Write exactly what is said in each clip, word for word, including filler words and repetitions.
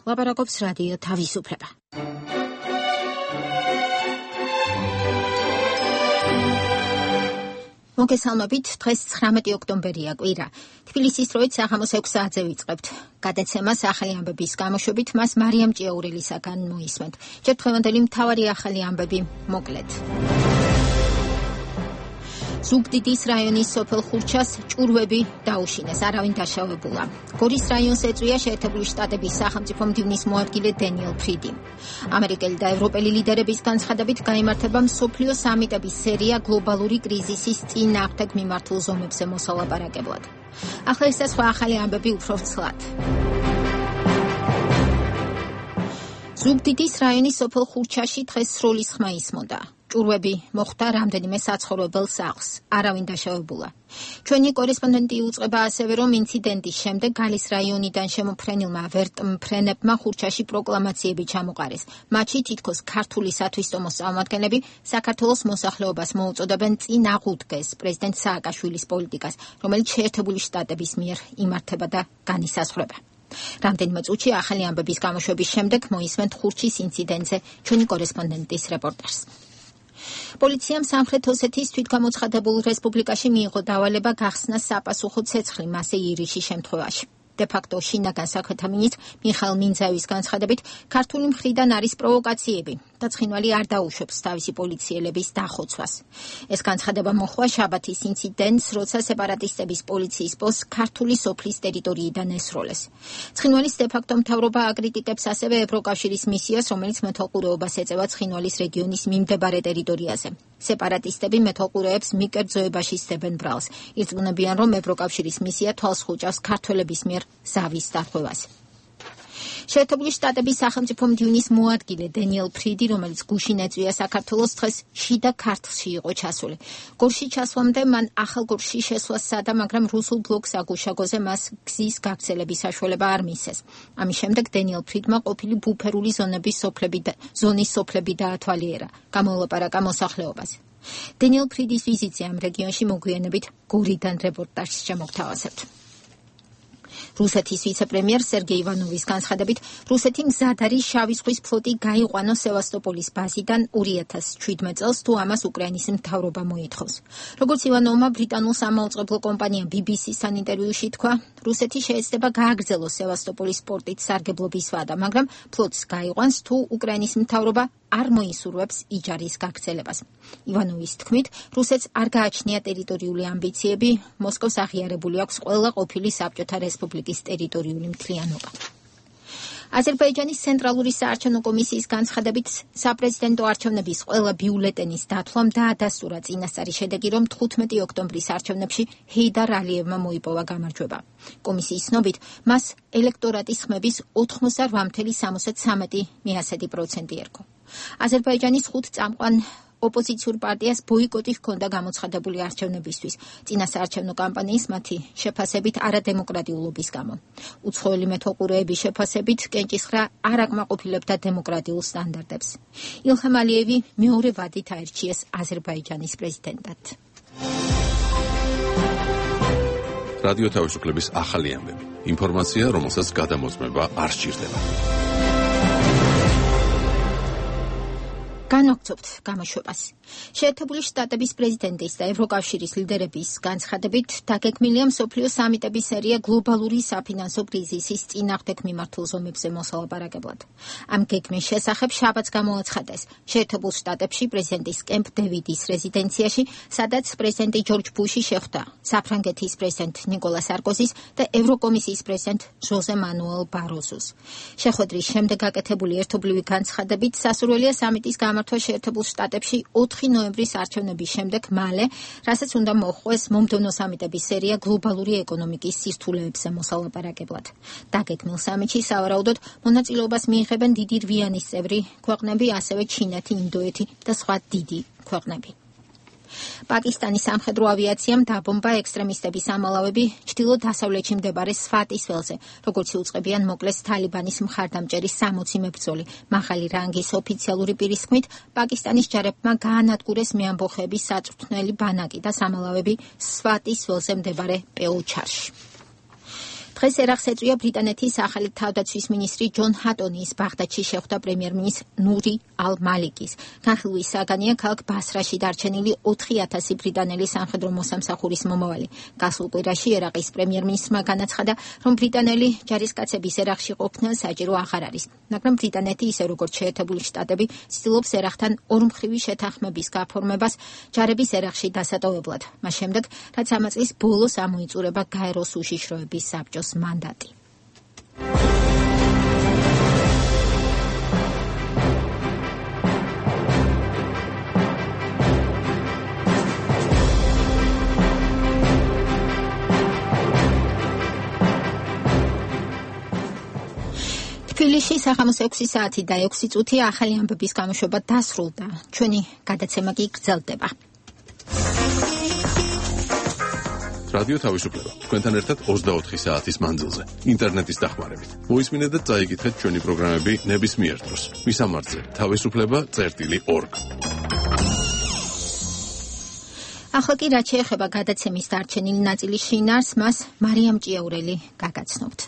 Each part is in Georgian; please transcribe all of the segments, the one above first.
ლაპარაკობს რადიო თავისუფლება. მოგესალმებით, დღეს ცხრამეტი ოქტომბერია კვირა. თბილისის დროით საღამოს ექვს საათზე ვიწყებთ. გადაცემას ახალი ამბების გამოშვებით მას მარიამ ჭიაურელისაგან მოისმენთ. ჯერ დღევანდელი მთავარი ახალი ამბები მოკლედ. ზუგდიდის რაიონის სოფელ ხურჩას ჭურვები დაუშინეს, არავინ დაშავებულა. გორის რაიონს ეწვია შეერთებული შტატების სახელმწიფო მდივნის მოადგილე დენიელ ფრიდი. ამერიკელი და ევროპელი ლიდერების განცხადებით გაიმართება მსოფლიო სამიტების სერია გლობალური კრიზისის წინააღმდეგ მიმართულ ზომებზე მოსალაპარაკებლად. ახლა ეს და სხვა ახალი ამბები უფრო ცლად. ზუგდიდის რაიონის სოფელ ხურჩაში დღეს სროლის ხმა ისმოდა. ჭურვები მოხვდა რამდენიმე საცხოვრებელ სახლს, არავინ დაშავებულა. ჩვენი კორესპონდენტი უწყება ასევე, რომ ინციდენტის შემდეგ გალის რაიონიდან შემოფრენილმა ვერტმფრენებმა ხურჩაში პროკლამაციები ჩამოყარეს. მათში თითქოს ქართული სათვისტომოს წარმომადგენლები საქართველოს მოსახლეობას მოუწოდებენ წინ აღუდგეს პრეზიდენტ სააკაშვილის პოლიტიკას, რომელიც შეერთებული შტატების მიერ იმართება და განისაზღვრება. რამდენიმე წუთში ახალი ამბების გამოშვების შემდეგ მოისმენთ ხურჩის ინციდენტზე ჩვენი კორესპონდენტის რეპორტაჟს. პოლიციამ სამხრეთ ოსეთის თვითგამოცხადებულ რესპუბლიკაში მიიღო დავალება გახსნა საპასუხო ცეცხლი მასე ირიშის შემთხვევაში. დე-ფაქტო შინაგან საქმეთა მინისტრ მიხაილ მინძაევის განცხადებით, ქართული მხრიდან არის პროვოკაციები და ცხინვალი არ დაუშვებს თავისი პოლიციელების დახოცვას. ეს განცხადება მოხდა შაბათის ინციდენტს, როცა სეპარატისტების პოლიციის პოსტს ქართული სოფლის ტერიტორიიდან ესროლეს. ცხინვალის დე-ფაქტო მთავრობა აკრიტიკებს ასევე ევროკავშირის მისიას, რომელიც მეთვალყურეობას ეწევა ცხინვალის რეგიონის მიმდებარე ტერიტორიაზე. სეპარატისტები მეთვალყურეებს მიკერძოებაში სდებენ ბრალს. ირწმუნებიან, რომ ევროკავშირის მისია თვალს ხუჭავს ქართველების მიერ ზავის დარღვევას. შეერთებული შტატების სახელმწიფო მდივნის მოადგილე დენიელ ფრიდი, რომელიც გუშინ ეწვია საქართველოს, დღეს შიდა ქართლში იყო ჩასული. გორში ჩასვლამდე მან ახალ გორში შესვლა სცადა, მაგრამ რუსულ ბლოკს აგუშაგოზე მას გზის გაგრძელების საშუალება არ მისცეს. ამის შემდეგ დენიელ ფრიდმა ყოფილი ბუფერული ზონების სოფლები და ზონის სოფლები დაათვალიერა, გამოელაპარაკა მოსახლეობას. დენიელ ფრიდის ვიზიტზე ამ რეგიონში მოგვიანებით გორიდან რეპორტაჟს შემოგთავაზებთ. რუსეთის ვიცე-პრემიერ სერგეი ივანოვის განცხადებით, რუსეთი მზად არის შავი ზღვის ფლოტი გაიყვანოს სევასტოპოლის ბაზიდან ორი ათას შვიდმეტ წელს, თუ ამას უკრაინის მთავრობა მოითხოვს. როგორც ივანოვმა ბრიტანულ სამაუწყებლო კომპანია ბი ბი სი-სთან ინტერვიუში თქვა, რუსეთი შეეცდება გააგრძელოს სევასტოპოლის პორტით სარგებლობის ვადა, მაგრამ ფლოტს გაიყვანს, თუ უკრაინის მთავრობა არ მოისურვებს იჯარის გაგრძელებას. ივანოვის თქმით, რუსეთს არ გააჩნია ტერიტორიული ამბიციები, მოსკოვს აღიარებული აქვს ყველა ყოფილი საბჭოთა რესპუბლიკის ტერიტორიული მთლიანობა. აზერბაიჯანის ცენტრალური საარჩევნო კომისიის განცხადებით, საპრეზიდენტო არჩევნების ყველა ბიულეტენის დათვლამ დაადასტურა წინასწარი შედეგი, რომ თხუთმეტი ოქტომბრის არჩევნებში ჰეიდარ ალიევმა მოიპოვა გამარჯვება. კომისიის ცნობით, მას ელექტორატის ხმების ოთხმოცდაოთხ ფاصლე სამოცდათი სამი პროცენტი ერგო. აზერბაიჯანის ხუთ წამყვან ოპოზიციურ პარტიას ბოიკოტი ჰქონდა გამოცხადებული არჩევნებისთვის, წინასაარჩევნო კამპანიის მათი შეფასებით არადემოკრატიულობის გამო. უცხოელი მეთვალყურეების შეფასებით კენჭისხრა არ აკმაყოფილებდა დემოკრატიულ სტანდარტებს. ილჰამ ალიევი მეორე ვადით აირჩიეს აზერბაიჯანის პრეზიდენტად. რადიო თავისუფლების ახალი ამბები. ინფორმაცია, რომელსაც გადამოწმება არ სჭირდება. განვაგრძობთ გამოშვებას. შეერთებული შტატების პრეზიდენტის და ევროკავშირის ლიდერების განცხადებით, დაგეგმილია მსოფლიო სამიტების სერია გლობალური საფინანსო კრიზისის წინააღმდეგ მიმართულ ზომებზე მოსალაპარაკებლად. ამ გეგმის შესახებ შაბათს გამოაცხადეს შეერთებულ შტატებში პრეზიდენტის კემპ დევიდის რეზიდენციაში, სადაც პრეზიდენტი ჯორჯ ბუში შეხვდა საფრანგეთის პრეზიდენტ ნიკოლა სარკოზის და ევროკომისიის პრეზიდენტ ჟოზე მანუელ ბაროზოს. შეხვედრის შემდეგ გაკეთებული ერთობლივი განცხადებით, სასურველია სამიტის გამართვა შეერთებულ შტატებში ოთხი ნოემბრის არჩევნების შემდეგ მალე, რასაც უნდა მოჰყვეს მომდევნო სამიტების სერია გლობალური ეკონომიკის სირთულეებზე მოსალაპარაკებლად. დაგეგმილ სამიტში სავარაუდოდ მონაწილეობას მიიღებენ დიდი რვიანის წევრი ქვეყნები, ასევე ჩინეთი, ინდოეთი და სხვა დიდი ქვეყნები. პაკისტანის სამხედრო ავიაციამ დაბომბა ექსტრემისტების ამალავები ჩრდილო-დასავლეთში მდებარე სვატის ველზე, როგორც იუწყებიან მოკლეს თალიბანის მხარდამჭერი სამოცი მებრძოლი. მაღალი რანგის ოფიციალური პირის თქმით, პაკისტანის ჯარებმა გაანადგურეს მეამბოხეების საწვრთნელი ბანაკი და სამალავები სვატის ველზე მდებარე პეოჩარში. დღეს ერახს ეწვია ბრიტანეთის ახალი თავდაცვის მინისტრი ჯონ ჰატონის ბაღდადში შეხვდა პრემიერ-მინისტრი ნური ალ-მალიკის. განხილვის საგანია ქალაქ ბასრაში დარჩენილი ოთხი ათასი ბრიტანელი სამხედრო მოსამსახურის მომავალი. გასულ კვირაში ერაყის პრემიერ-მინისტრმა განაცხადა, რომ ბრიტანელი ჯარისკაცების ერახში ყოფნა საჭირო აღარ არის, მაგრამ ბრიტანეთი, ისე როგორც შეერთებული შტატები, ცდილობს ერახთან ორმხრივი შეთანხმების გაფორმებას ჯარების ერახში დასატოვებლად. მას შემდეგ, რაც ამ წლის ბოლოს ამოიწურება გაეროს უშიშროების საბჭოს მანდატი. თბილისში საღამოს ექვსი საათი და ექვსი წუთი ახალი ამბების გამოშვება დასრულდა. ჩვენი გადაცემა კი გრძელდება. რადიო თავისუფლება. თქვენთან ერთად ოცდაოთხი საათის მანძილზე, ინტერნეტის დახმარებით. მოისმინეთ და წაიკითხეთ ჩვენი პროგრამები ნებისმიერ დროს. მისამართზე თავისუფლება წერტილი ორგ. ახლა კი რაც შეეხება გადაცემის დარჩენილი ნაწილის შინაარს, მას მარიამ ჭიაურელი გაგაცნობთ.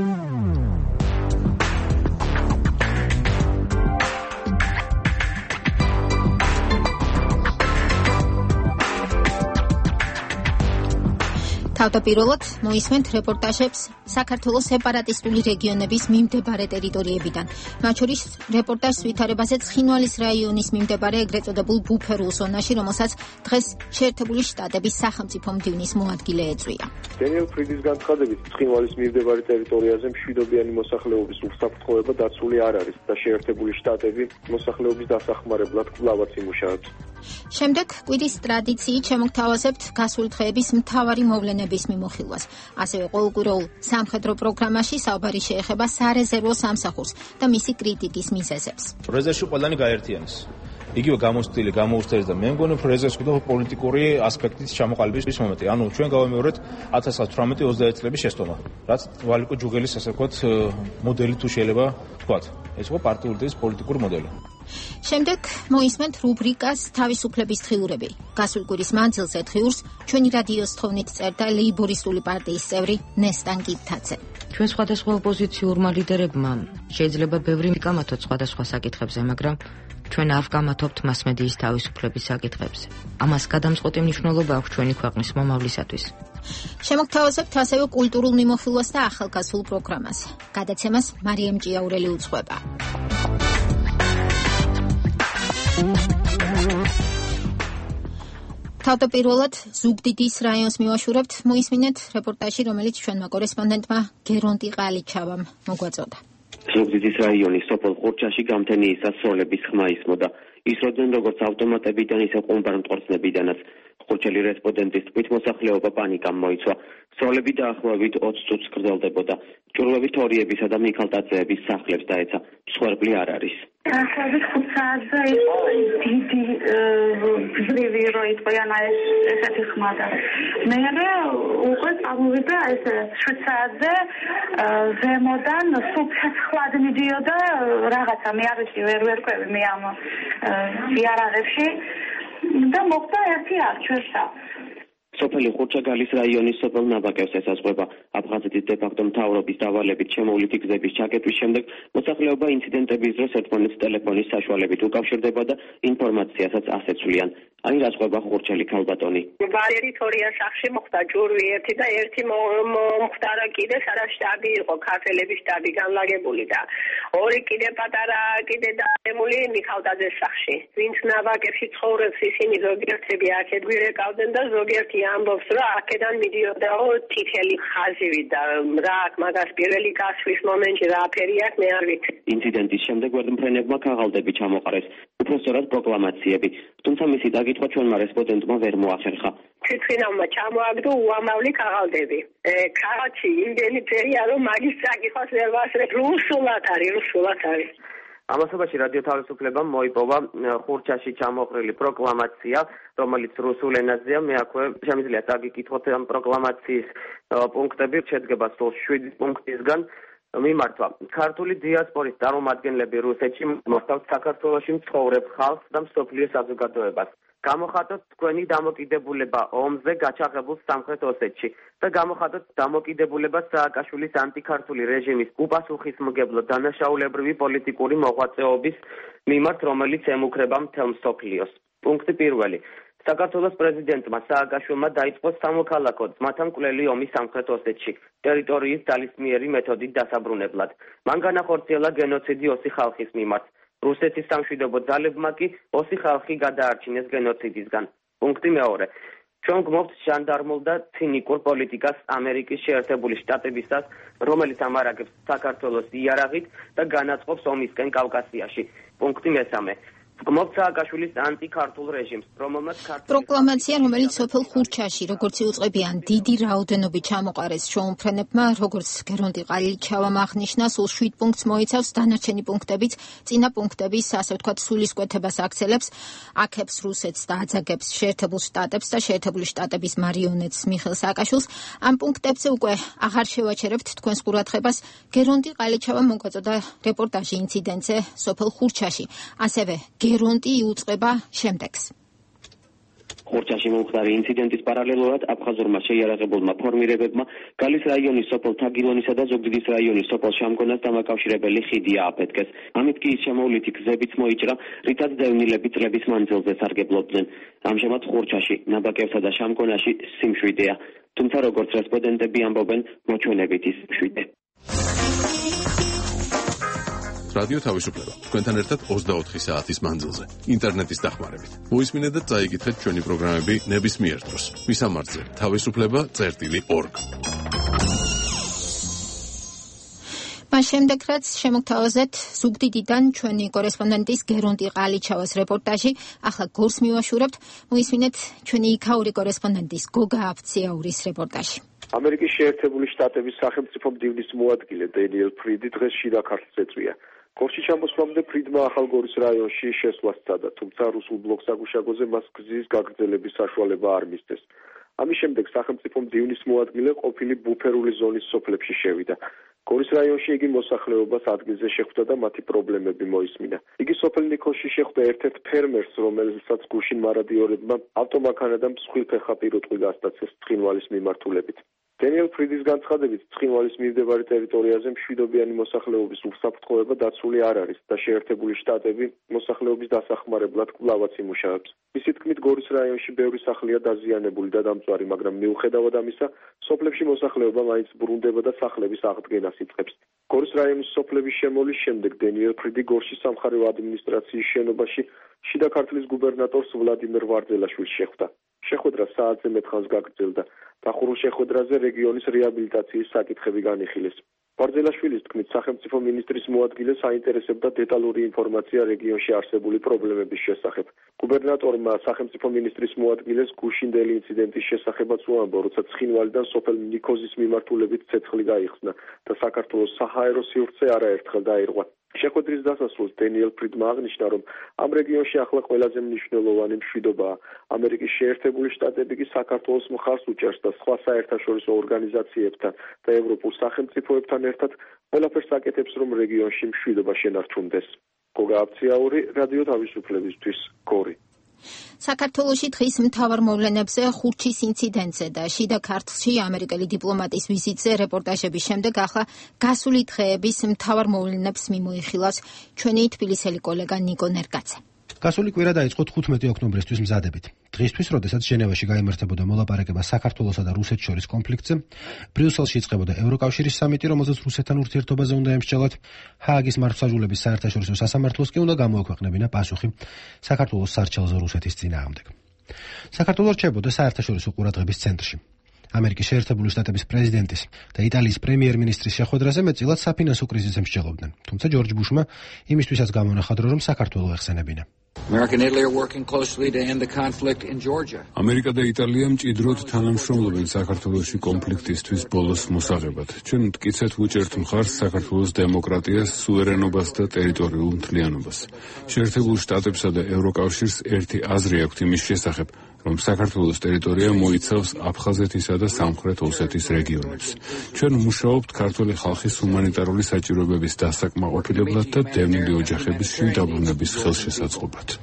თავდაპირველად მოისმენთ რეპორტაჟებს საქართველოს სეპარატისტული რეგიონების მიმდებარე ტერიტორიებიდან. მათ შორის რეპორტაჟს ვითარებაზე ცხინვალის რაიონის მიმდებარე ეგრეთ წოდებულ ბუფერულ ზონაში, რომელსაც დღეს შეერთებული შტატების სახელმწიფო მდივნის მოადგილე ეწვია. დენიელ ფრიდის განცხადებით, ცხინვალის მიმდებარე ტერიტორიაზე მშვიდობიანი მოსახლეობის უსაფრთხოება დაცული არ არის და შეერთებული შტატები მოსახლეობის დასახმარებლად კვლავაც იმუშავებს. შემდეგ კვირის ტრადიციით შემოგთავაზებთ გასული დღეების მთავარი მოვლენების მიმოხილვას. ასევე ყოველკვირეულ სამხედრო პროგრამაში საუბარი შეეხება სარეზერვო სამსახურს და მისი კრიტიკის მიზეზებს. რეზერვში ყველანი გაერთიანეს. იგივე გამოსტილი, გამოუსწრეს და მე მგონი რეზერვს კიდევ პოლიტიკური ასპექტით ჩამოყალიბების მომენტი. ანუ ჩვენ გავამეორეთ ათას ათვრამეტი ოცდაერთი წლების შეცდომა, რაც ვალიკო ჯუგელის ასე ვთქვათ მოდელი თუ შეიძლება ვთქვათ. ეს იყო პარტიული და პოლიტიკური მოდელი. შემდეგ მოისმენთ რუბრიკას თავისუფლების დღიურები. გასული კვირის მანძილზე დღიურს ჩვენი რადიოს თხოვნით წერდა ლეიბორისტული პარტიის წევრი ნესტან კიფთაძე. ჩვენ სხვადასხვა ოპოზიციურმა ლიდერებმა შეიძლება ბევრი მიკამათოთ სხვადასხვა საკითხებზე, მაგრამ ჩვენ არ ვკამათობთ მასმედიის თავისუფლების საკითხებზე. ამას გადამწყვეტი მნიშვნელობა აქვს ჩვენი ქვეყნის მომავლისათვის. შემოგთავაზებთ ასევე კულტურულ მიმოხილვას და ახალგაზრდულ პროგრამას. გადაცემას მარიამ ჭიაურელი უძღვება. თავდაპირველად ზუგდიდის რაიონს მივაშურებთ, მოისმინეთ რეპორტაჟი, რომელიც ჩვენმა კორესპონდენტმა გერონტი ყალიჩავამ მოგვაწოდა. ზუგდიდის რაიონის სოფელ ხურჩაში გამთენიის სასროლების ხმა ისმოდა. ისროდნენ როგორც ავტომატებიდან, ისე ყუმბარ-მტყორცნებიდანაც. ხურჩელი რესპონდენტის თქმით, მოსახლეობა პანიკამ მოიცვა. სროლები დაახლოებით ოცი წუთს გრძელდებოდა. ჭურვები თორიებისა და მიქალტაძეების სახლებს დაეცა. მსხვერპლი არ არის. დაახლოებით ხუთ საათზე იყო დიდი გზრივი რო იყვიან ეს ესეთი ხმა და მერე უკვე წამოვიდა ეს შვიდ საათზე ზემოდან სულ ცეცხლად მიდიოდა რაღაცა მე არ ვიცი ვერ ვერკვევი მე ამ იარაღებში და მოხდა ერთი არჩევსა. სოფელი ხურჩაგალის რაიონის სოფელ ნაბაკევს ესაზღვრება. აფხაზეთის დე-ფაქტო მთავრობის დავალებით შემოვლითი გზების ჩაკეტვის შემდეგ მოსახლეობა ინციდენტების დროს ერთმანეთს ტელეფონის საშუალებით უკავშირდება და ინფორმაციასაც ასეცვლიან. აი რა ყვება ხურჩელი ქალბატონი. ბარიერი თორია სახში მოხდა ჯურვი ერთი და ერთი მომხდარა კიდე სადაც შტაბი იყო, ქართველების შტაბი განლაგებული და ორი კიდე პატარა კიდე დაემული მიქალდაძეს სახში. ვინც ნაბაკებში ცხოვრობს, ისინი ზოგიერთები აქეთ გვირეკავდნენ და ზოგიერთი ამბობს, რომ აქედან მიდიოდაო თითელი ხაზივი და რა აქ მაგას პირველი გასვლის მომენტში რა აფერი აქვს მე არ ვიცი. ინციდენტის შემდეგ ვერდმფრენებმა ქაღალდები ჩამოყარეს, უпростоრად პროკლამაციები. თუმცა მისი დაკითხვა ჩვენმა რესპონდენტმა ვერ მოახერხა. თვითმფრინავმა ჩამოაგდო უამრავი ქაღალდები. ქაღალდში იმდენი წერია, რომ მაგის წაკითხავს ვერ ვასწრებ. რუსულად არის, რუსულად არის. ამასობაში რადიო თავისუფლებამ მოიპოვა ხურჩაში ჩამოყრილი პროკლამაცია, რომელიც რუსულ ენაზეა. მე აქვე შემიძლია დაგიკითხოთ ამ პროკლამაციის პუნქტები, შედგება სულ შვიდი პუნქტისგან. მიმართვა ქართული დიასპორის წარმომადგენლები რუსეთში მოსწავთ საქართველოში მცხოვრებ ხალხს და მსოფლიო საზოგადოებას. გამოხატოთ თქვენი დამოკიდებულება ომზე გაჩაღებულ სამხრეთ ოსეთში და გამოხატოთ დამოკიდებულება სააკაშვილის ანტიქართული რეჟიმის უპასუხისმგებლო დანაშაულებრივი პოლიტიკური მოღვაწეობის მიმართ, რომელიც ემუქრება მთელ მსოფლიოს. პუნქტი პირველი. საქართველოს პრეზიდენტმა სააკაშვილმა დაიწყო სამოქალაქო ძმათა მკვლელი ომი სამხრეთ ოსეთში, ტერიტორიის ძალისმიერი მეთოდით დასაბრუნებლად. მან განახორციელა გენოციდი ოსი ხალხის მიმართ. რუსეთის სამშვიდობო ძალებმა კი ოსი ხალხი გადაარჩინეს გენოციდისგან. პუნქტი მეორე. ჩვენ გმობთ ჟანდარმულ და ცინიკურ პოლიტიკას ამერიკის შეერთებული შტატებისას, რომელიც ამარაგებს საქართველოს იარაღით და განაწყობს ომისკენ კავკასიაში. პუნქტი მესამე. გმობთ სააკაშვილის ანტიქართულ რეჟიმს, რომელმაც პროკლამაცია, რომელიც სოფელ ხურჩაში, როგორც იუწყებიან, დიდი რაოდენობით ჩამოყარეს ჩვეულმფრენებმა, როგორც გერონტი ყალიჩავამ აღნიშნა, სულ შვიდ პუნქტს მოიცავს, დანარჩენი პუნქტებიც წინა პუნქტების, ასე ვთქვათ, სულისკვეთებას აქცელებს, აქებს რუსეთს და აძაგებს შეერთებულ შტატებს და შეერთებული შტატების მარიონეტს მიხეილ სააკაშვილს. ამ პუნქტებზე უკვე აღარ შევაჩერებთ თქვენს ყურადღებას. გერონტი ყალიჩავამ მოგვაწოდა რეპორტაჟი ინციდენტზე სოფელ ხურჩაში. ასევე გერონტი იუწყება შემდეგს. ხურჩაში მომხდარი ინციდენტის პარალელურად აფხაზურმა შეიარაღებულმა ფორმირებებმა გალის რაიონის სოფელ თაგილონისა და ზუგდიდის რაიონის სოფელ შამგონას დამაკავშირებელი ხიდი ააფეთქეს. ამით კი ის შემოვლითი გზებიც მოიჭრა, რითაც დევნილები წლების მანძილზე სარგებლობდნენ. ამჟამად ხურჩაში, ნაბაკევსა და შამგონაში სიმშვიდეა, თუმცა როგორც რესპონდენტები ამბობენ, მოჩვენებით ის მშვიდე. რადიო თავისუფლება. თქვენთან ერთად ოცდაოთხი საათის მანძილზე. ინტერნეტის დახმარებით. მოისმინეთ და წაიკითხეთ ჩვენი პროგრამები ნებისმიერ დროს. მისამართზე თავისუფლება წერტილი ორგ. მას შემდეგ, რაც შემოგთავაზეთ ზუგდიდიდან ჩვენი კორესპონდენტის გერონტი ყალიჩავას რეპორტაჟი, ახლა გორს მივაშურებთ, მოისმინეთ ჩვენი იქაური კორესპონდენტის გოგა აფციაურის რეპორტაჟი. ამერიკის შეერთებული შტატების სახელმწიფო მდივნის მოადგილე დენიელ ფრიდი დღეს შიდა ქართლს ეწვია. გორში ჩამოსვლამდე ფრიდმა ახალგორის რაიონში შესვლა სცადა, თუმცა რუსულ ბლოკს აგუშაგოზე მას გზის გაგრძელების საშუალება არ მისცეს. ამის შემდეგ სახელმწიფო მდივნის მოადგილე ყოფილი ბუფერული ზონის სოფლებში შევიდა. გორის რაიონში იგი მოსახლეობას ადგილზე შეხვდა და მათი პრობლემები მოისმინა. იგი სოფელ ნიქოლში შეხვდა ერთ-ერთ ფერმერს, რომელსაც გუშინ მარადიორებმა ავტომანქანა და მსხვილფეხა პირუტყვი გასტაცეს ცხინვალის მიმართულებით. დენიელ ფრიდის განცხადებით, ცხინვალის მიმდებარე ტერიტორიაზე მშვიდობიანი მოსახლეობის უსაფრთხოება დაცული არ არის და შეერთებული შტატები მოსახლეობის დასახმარებლად კვლავაც იმუშავებს. მისი თქმით, გორის რაიონში ბევრი სახლია დაზიანებული და დამწვარი, მაგრამ მიუხედავად ამისა, სოფლებში მოსახლეობა მაინც ბრუნდება და სახლების აღდგენას იწყებს. გორის რაიონის სოფლების შემოლის შემდეგ დენიელ ფრიდი გორში სამხარეო ადმინისტრაციის შენობაში შიდა ქართლის გუბერნატორს ვლადიმერ ვარძელაშვილს შეხვდა. შეხვედრა საათზე მეტხანს გაგრძელდა. დახურულ შეხვედრაზე რეგიონის რეაბილიტაციის საკითხები განიხილეს. ვარძელაშვილის თქმით, სახელმწიფო მინისტრის მოადგილეს აინტერესებდა დეტალური ინფორმაცია რეგიონში არსებული პრობლემების შესახებ. გუბერნატორმა სახელმწიფო მინისტრის მოადგილეს გუშინდელი ინციდენტის შესახებაც უამბო, როცა ცხინვალიდან სოფელ ნიქოზის მიმართულებით ცეცხლი გაიხსნა და საქართველოს საჰაერო სივრცე არაერთხელ დაირღვა. შეხვედრის დასასრულს დენიელ ფრიდმა აღნიშნა, რომ ამ რეგიონში ახლა ყველაზე მნიშვნელოვანი მშვიდობაა. ამერიკის შეერთებული შტატები კი საქართველოს მხარს უჭერს და სხვა საერთაშორისო ორგანიზაციებთან და ევროპულ სახელმწიფოებთან ერთად ყველაფერს აკეთებს, რომ რეგიონში მშვიდობა შენარჩუნდეს. გოგა აფციაური, რადიო თავისუფლებისთვის, გორი. საქართველოში დღის მთავარ მოვლენებზე, ხურჩის ინციდენტზე და შიდა ქართლში ამერიკელი დიპლომატის ვიზიტზე რეპორტაჟების შემდეგ ახლა გასული დღეების მთავარ მოვლენებს მიმოიხილავს ჩვენი თბილისელი კოლეგა ნიკო ნერგაძე. გასული კვირა დაიწყო თხუთმეტი ოქტომბრისთვის მზადებით. დღისთვის, როდესაც ჟენევაში გაიმართებოდა მოლაპარაკება საქართველოსა და რუსეთს შორის კონფლიქტზე, ბრიუსელში იწყებოდა ევროკავშირის სამიტი, რომელზეც რუსეთთან ურთიერთობაზე უნდა ემსჯელოთ, ჰააგის მართლმსაჯულების საერთაშორისო სასამართლოს კი უნდა გამოექვეყნებინა პასუხი საქართველოს სარჩელზე რუსეთის წინააღმდეგ. საქართველო რჩებოდა საერთაშორისო ყურადღების ცენტრში. ამერიკის შეერთებული შტატების პრეზიდენტის და იტალიის პრემიერ-მინისტრის შეხვედრაზე მეტწილად საფინანსო კრიზისზე მსჯელობდნენ, თუმცა ჯორჯ ბუშმა იმისთვისაც გამონახადრო, რომ საქართველო ეხსენებინა. ამერიკა და იტალია მჭიდროდ თანამშრომლობენ საქართველოში კონფლიქტისთვის ბოლოს მოსაღებად. ჩვენ მტკიცედ ვუჭერთ მხარს საქართველოს დემოკრატიას, სუვერენობას და ტერიტორიულ მთლიანობას. შეერთებულ შტატებსა და ევროკავშირს ერთი აზრი აქვთ იმის შესახებ, რომ საქართველოს ტერიტორია მოიცავს აფხაზეთისა და სამხრეთ ოსეთის რეგიონებს. ჩვენ მუშაობთ ქართული ხალხის ჰუმანიტარული საჭიროებების დასაკმაყოფილებლად და დევნილი ოჯახების შინ დაბრუნების ხელშესაწყობად.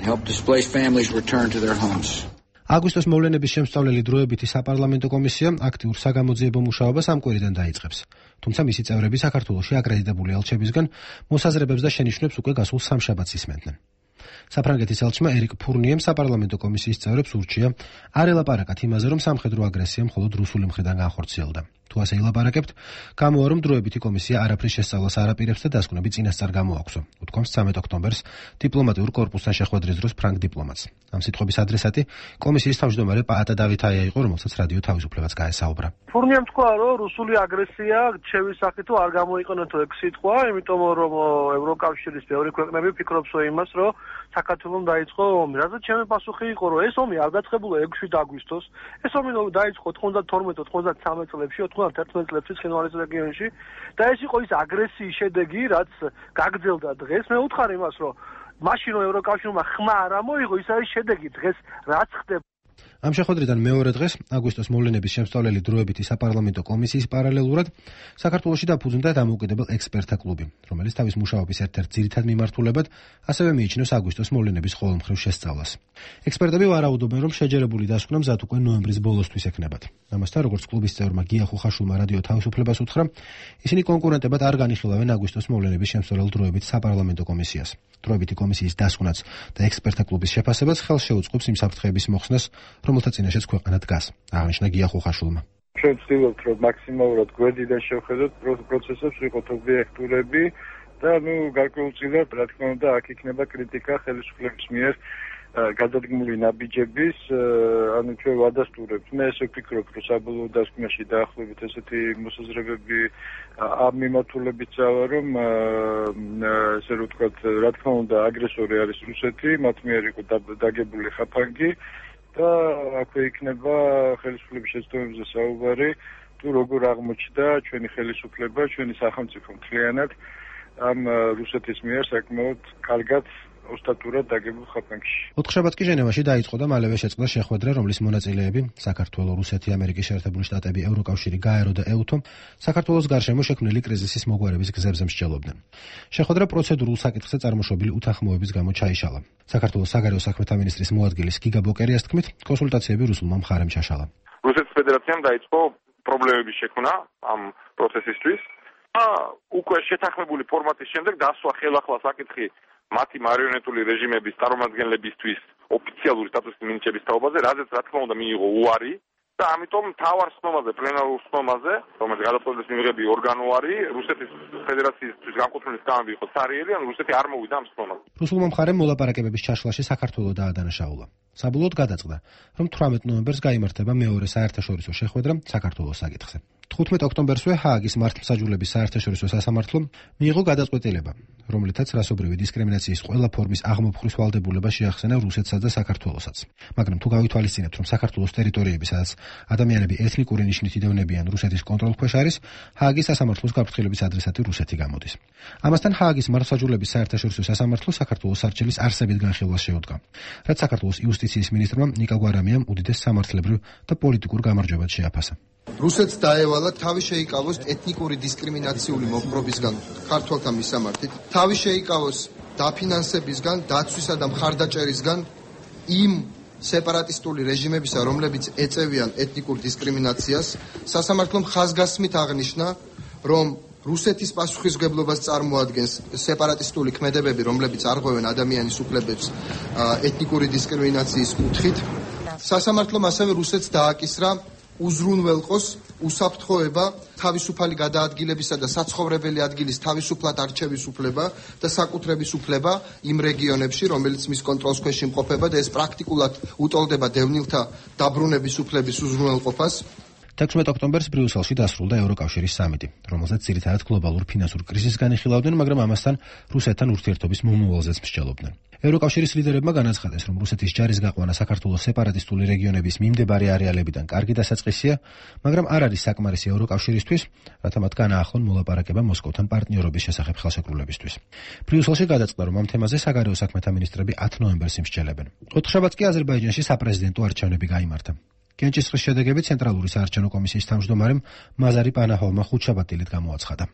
help displaced families return to their homes. აგვისტოს მოვლენების შემსწავლელი დროებითი საპარლამენტო კომისია აქტიურ საგამოძიებო მუშაობას ამ კვირიდან დაიწყებს. თუმცა მისი წევრები საქართველოში აკრედიტებული ელჩებისგან მოსაზრებებს და შენიშვნებს უკვე გასულ სამშაბათს ისმენდნენ. საფრანგეთის ელჩმა ერიკ ფურნიემ საპარლამენტო კომისიის წევრებს ურჩია არ ელაპარაკათ იმაზე, რომ სამხედრო აგრესია მხოლოდ რუსული მხრიდან განხორციელდა. თუ ასე ელაპარაკებთ, გამოვა რომ დროებითი კომისია არაფრის შესწავლას არ აპირებს და დასკვნები წინასწარ გამოაქვსო. უთქვამს ცამეტ ოქტომბერს დიპლომატიურ კორპუსთან შეხვედრის დროს ფრანგ დიპლომატს. ამ სიტყვების ადრესატი კომისიის თავმჯდომარე პაატა დავითაია იყო, რომელსაც რადიო თავისუფლებაც გაესაუბრა. ფურნიემ თქვა, რომ რუსული აგრესია ჩემი სახით არ გამოიყენა თუ ეგ სიტყვა, იმიტომ რომ ევროკავშირის ბევრი ქვეყნები ფიქრობს იმას, რომ საქართველოს დაიწყო ომი. რადგან ჩემი პასუხი იყო, რომ ეს ომი არ დაწყებულა ექვსი აგვისტოს, ეს ომი დაიწყო ოთხმოცდათორმეტ ოცდაათმეტ წლებში, ოცდაათერთმეტ წლებში ცხინვალის რეგიონში და ეს იყო ის აგრესიის შედეგი, რაც გაგრძელდა დღეს. მე ვუთხარ იმას, რომ მაშინ რომ ევროკავშირმა ხმა არ ამოიღო, ის არის შედეგი დღეს რაც ხდება. ამ შეხვედრიდან მეორე დღეს აგვისტოს მოვლენების შემსწავლელი დროებითი საპარლამენტო კომისიის პარალელურად საქართველოში დაფუძნდა დამოუკიდებელ ექსპერტთა კლუბი, რომელიც თავის მუშაობის ერთ-ერთ ძირითად მიმართულებად ასევე მიიჩნევს აგვისტოს მოვლენების ყოველმხრივ შესწავლას. ექსპერტები ვარაუდობენ, რომ შეჯერებული დასკვნა მზად უკვე ნოემბრის ბოლოსთვის ექნებათ. ამასთან, როგორც კლუბის წევრმა გია ხუხაშვილმა რადიო თავისუფლებას უთხრა, ისინი კონკურენტებად არ განიხილავენ აგვისტოს მოვლენების შემსწავლელ დროებით საპარლამენტო კომისიას. დროებითი კომისიის დასკვნაც და ექსპერტთა კლუბის შეფასებაც ხელს შეუწყობს იმ საფრთხეების მოხსნას, რომელთა წინაშეც ქვეყანა დგას, აღნიშნა გია ხუხაშვილმა. ჩვენ ვცდილობთ, რომ მაქსიმალურად გვერდიდან შევხედოთ პროცესებს, ვიყოთ ობიექტურები და ნუ გარკვეულწილად, რა თქმა უნდა, აქ იქნება კრიტიკა ხელისუფლების მიერ გადადგმული ნაბიჯების, ანუ ჩვენ ვადასტურებთ. მე ესე ვფიქრობ, რომ საბოლოო დასკვნაში დაახლოებით ესეთი მოსაზრებები ამ მიმართულებით წავა, რომ ესე რომ ვთქვათ, რა თქმა უნდა, აგრესორი არის რუსეთი, მათ მიერ იყო დაგებული ხაფანგი და აქვე იქნება ხელისუფლების შეცდომებზე საუბარი, თუ როგორ აღმოჩნდა ჩვენი ხელისუფლება, ჩვენი სახელმწიფო მთლიანად ამ რუსეთის მიერ საკმაოდ კარგად ოსტატურად დაგებულ ხაფანგში. ოთხშაბათს კი ჟენევაში დაიწყო და მალევე შეწყდა შეხვედრა, რომლის მონაწილეები საქართველო, რუსეთი, ამერიკის შეერთებული შტატები, ევროკავშირი, გაერო და ეუთო საქართველოს გარშემო შექმნილი კრიზისის მოგვარების გზებზე მსჯელობდნენ. შეხვედრა პროცედურულ საკითხზე წარმოშობილი უთანხმოების გამო ჩაიშალა. საქართველოს საგარეო საქმეთა მინისტრის მოადგილის გიგა ბოკერიას თქმით, კონსულტაციები რუსულმა მხარემ ჩაშალა. რუსეთის ფედერაციამ დაიწყო პრობლემების შექმნა ამ პროცესისთვის და უკვე შეთანხმებული ფორმატის შემდეგ დასვა ხელახლა საკითხი მათი მარიონეტული რეჟიმების წარმომადგენლებისთვის ოფიციალური სტატუსის მინიჭების თაობაზე, რაზეც რა თქმა უნდა მიიღო უარი და ამიტომ მთავარ სხდომაზე, პლენარულ სხდომაზე, რომელიც გადაწყვეტილების მიღები ორგანოარი, რუსეთის ფედერაციისთვის განკუთვნილი სკამები იყო ცარიელი, ან რუსეთი არ მოვიდა ამ სხდომაზე. რუსულმა მხარემ მოლაპარაკებების ჩაშლაში საქართველოს დაადანაშაულა. საბოლოოდ გადაწყდა, რომ თვრამეტ ნოემბერს გაიმართება მეორე საერთაშორისო შეხვედრა საქართველოს საკითხზე. თხუთმეტ ოქტომბერსვე ჰააგის მართლმსაჯულების საერთაშორისო სასამართლომ მიიღო გადაწყვეტილება, რომლითაც რასობრივი დისკრიმინაციის ყველა ფორმის აღმოფხვის ვალდებულება შეახსენა რუსეთსაც და საქართველოსაც. მაგრამ თუ გავითვალისწინებთ, რომ საქართველოს ტერიტორიები, სადაც ადამიანები ეთნიკური ნიშნით იდევნებიან რუსეთის კონტროლქვეშ არის, ჰააგის სასამართლოს გაფრთხილების ადრესატი რუსეთი გამოდის. ამასთან ჰააგის მართლმსაჯულების საერთაშორისო სასამართლო საქართველოს არჩევის არსებით განხილვას შეუდგა, რაც საქართველოს იუსტიციის მინისტრმა ნიკა გვარამიამ უდიდეს სამართლებრივ და პოლიტიკურ გამარჯვებად შეაფასა. რუსეთს დაევალა თავი შეიკავოს ეთნიკური დისკრიმინაციული მოხმობისგან ქართველთა მისამართით, თავი შეიკავოს დაფინანსებისგან, დაცვისა და მხარდაჭერისგან იმ სეპარატისტული რეჟიმებისა, რომლებიც ეწევიან ეთნიკურ დისკრიმინაციას. სასამართლომ ხაზგასმით აღნიშნა, რომ რუსეთის პასუხისმგებლობას წარმოადგენს სეპარატისტული ქმედებები, რომლებიც არღვევენ ადამიანის უფლებებს ეთნიკური დისკრიმინაციის კუთხით. სასამართლომ ასევე რუსეთს დააკისრა უზრუნველყოს უსაფრთხოება, თავისუფალი გადაადგილებისა და საცხოვრებელი ადგილის თავისუფლად არჩევის უფლება და საკუთრების უფლება იმ რეგიონებში, რომელიც მის კონტროლს ქვეშ იმყოფება და ეს პრაქტიკულად უტოლდება დევნილთა დაბრუნების უფლების უზრუნველყოფას. თექვსმეტ ოქტომბერს ბრიუსელში დასრულდა ევროკავშირის სამიტი, რომელსაც ძირითადად გლობალურ ფინანსურ კრიზისს განიხილავდნენ, მაგრამ ამასთან რუსეთთან ურთიერთობის მომავალზეც მსჯელობდნენ. ევროკავშირის ლიდერებმა განაცხადეს, რომ რუსეთის ჯარის გაყვანა საქართველოს სეპარატისტული რეგიონების მიმდებარე არეალებიდან კარგი დასაწყისია, მაგრამ არ არის საკმარისი ევროკავშირისთვის, რათა მათ განაახლონ მოლაპარაკება მოსკოვთან პარტნიორობის შესახებ ხელშეკრულებისთვის. ბრიუსელში გადაწყდა, რომ ამ თემაზე საგარეო საქმეთა მინისტრები ათი ნოემბერს იმსჯელებენ. ოთხშაბათს კი აზერბაიჯანში საპრეზიდენტო არჩევნები გაიმართა. კენჭისყრის შედეგები ცენტრალური საარჩევნო კომისიის თავმჯდომარემ მაზარი პანაჰოვმა ხუთშაბათდილით გამოაცხადა.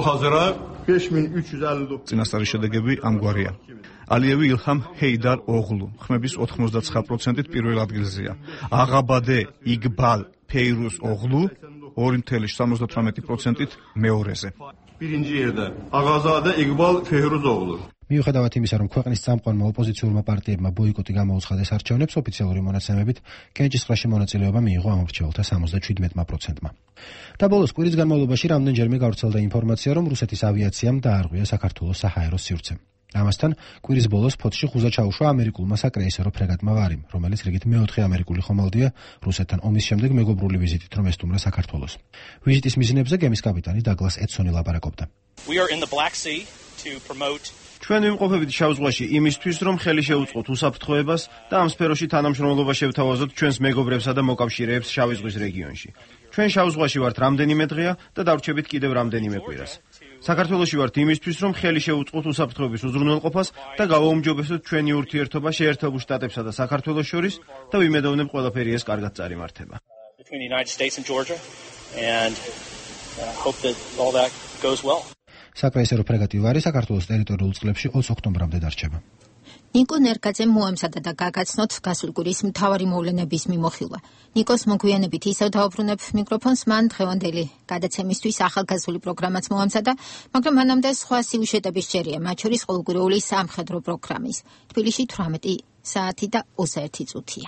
წინასწარი შედეგები ამგვარია. ალიევი ილჰამ ჰეიდარ ოღლუ ხმების ოთხმოცდაცხრა პროცენტით პირველ ადგილზეა. აღაბადე იგბალ ფეირუს ოღლუ ორი წუთი სამოცდათვრამეტი პროცენტით მეორეზე. Birinci yerdə Ağazadə İqbal Fehruzoğlu. მიუხედავად იმისა, რომ ქვეყნის წამყვანმა ოპოზიციურმა პარტიებმა ბოიკოტი გამოუცხადეს არჩევნებს, ოფიციალური მონაცემებით კენჭისყრაში მონაწილეობა მიიღო ამორჩეულთა სამოცდაჩვიდმეტმა პროცენტმა. და ბოლოს კვირის განმავლობაში რამდენჯერმე გავრცელდა ინფორმაცია, რომ რუსეთის ავიაციამ დაარღვია საქართველოს საჰაერო სივრცე. ამასთან კვირის ბოლოს ფოთში ხუზა ჩაუშვა ამერიკულმა საკრეისერო ფრეგატმა ვარიმ, რომელიც რიგით მეოთხე ამერიკული ხომალდია რუსეთთან ომის შემდეგ მეგობრული ვიზიტით, რომ ესტუმრა საქართველოს. ვიზიტის მიზნებზე გემის კაპიტანი დაგლას ედსონი ლაპარაკობდა. We are in the Black Sea to promote ჩვენ ვიმყოფებით შავ ზღვაში იმისთვის, რომ ხელი შეუწყოთ უსაფრთხოებას და ამ სფეროში თანამშრომლობა შევთავაზოთ ჩვენს მეგობრებსა და მოკავშირეებს შავი ზღვის რეგიონში. ჩვენ შავ ზღვაში ვართ რამდენიმე დღეა და დავრჩებით კიდევ რამდენიმე კვირას. საქართველოში ვართ იმისთვის, რომ ხელი შეუწყოთ უსაფრთხოების უზრუნველყოფას და გავაუმჯობესოთ ჩვენი ურთიერთობა შეერთებულ შტატებსა და საქართველოს შორის და ვიმედოვნებ ყველაფერი ეს კარგად წარიმართება. between the United States and Georgia and uh, hope that all that goes well. საკრეისერო ფრეგატი ვარი საქართველოს ტერიტორიულ წყლებში ოცი ოქტომბრამდე დარჩება. ნიკო ნერკაძემ მოემზადა და გაგაცნოთ გასული კვირის მთავარი მოვლენების მიმოხილვა. ნიკოს მოგვიანებით ისევ დაუბრუნებ მიკროფონს, მან დღევანდელი გადაცემისთვის ახალგაზრდული პროგრამაც მოამზადა, მაგრამ მანამდე სხვა სიუჟეტების ჯერია, მათ შორის ყოველკვირეული სამხედრო პროგრამის. თბილისში თვრამეტი საათი და ოცდაერთი წუთია.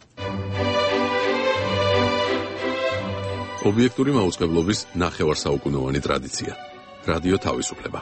ობიექტური მაუწყებლობის ნახევარსაუკუნოვანი ტრადიცია. რადიო თავისუფლება.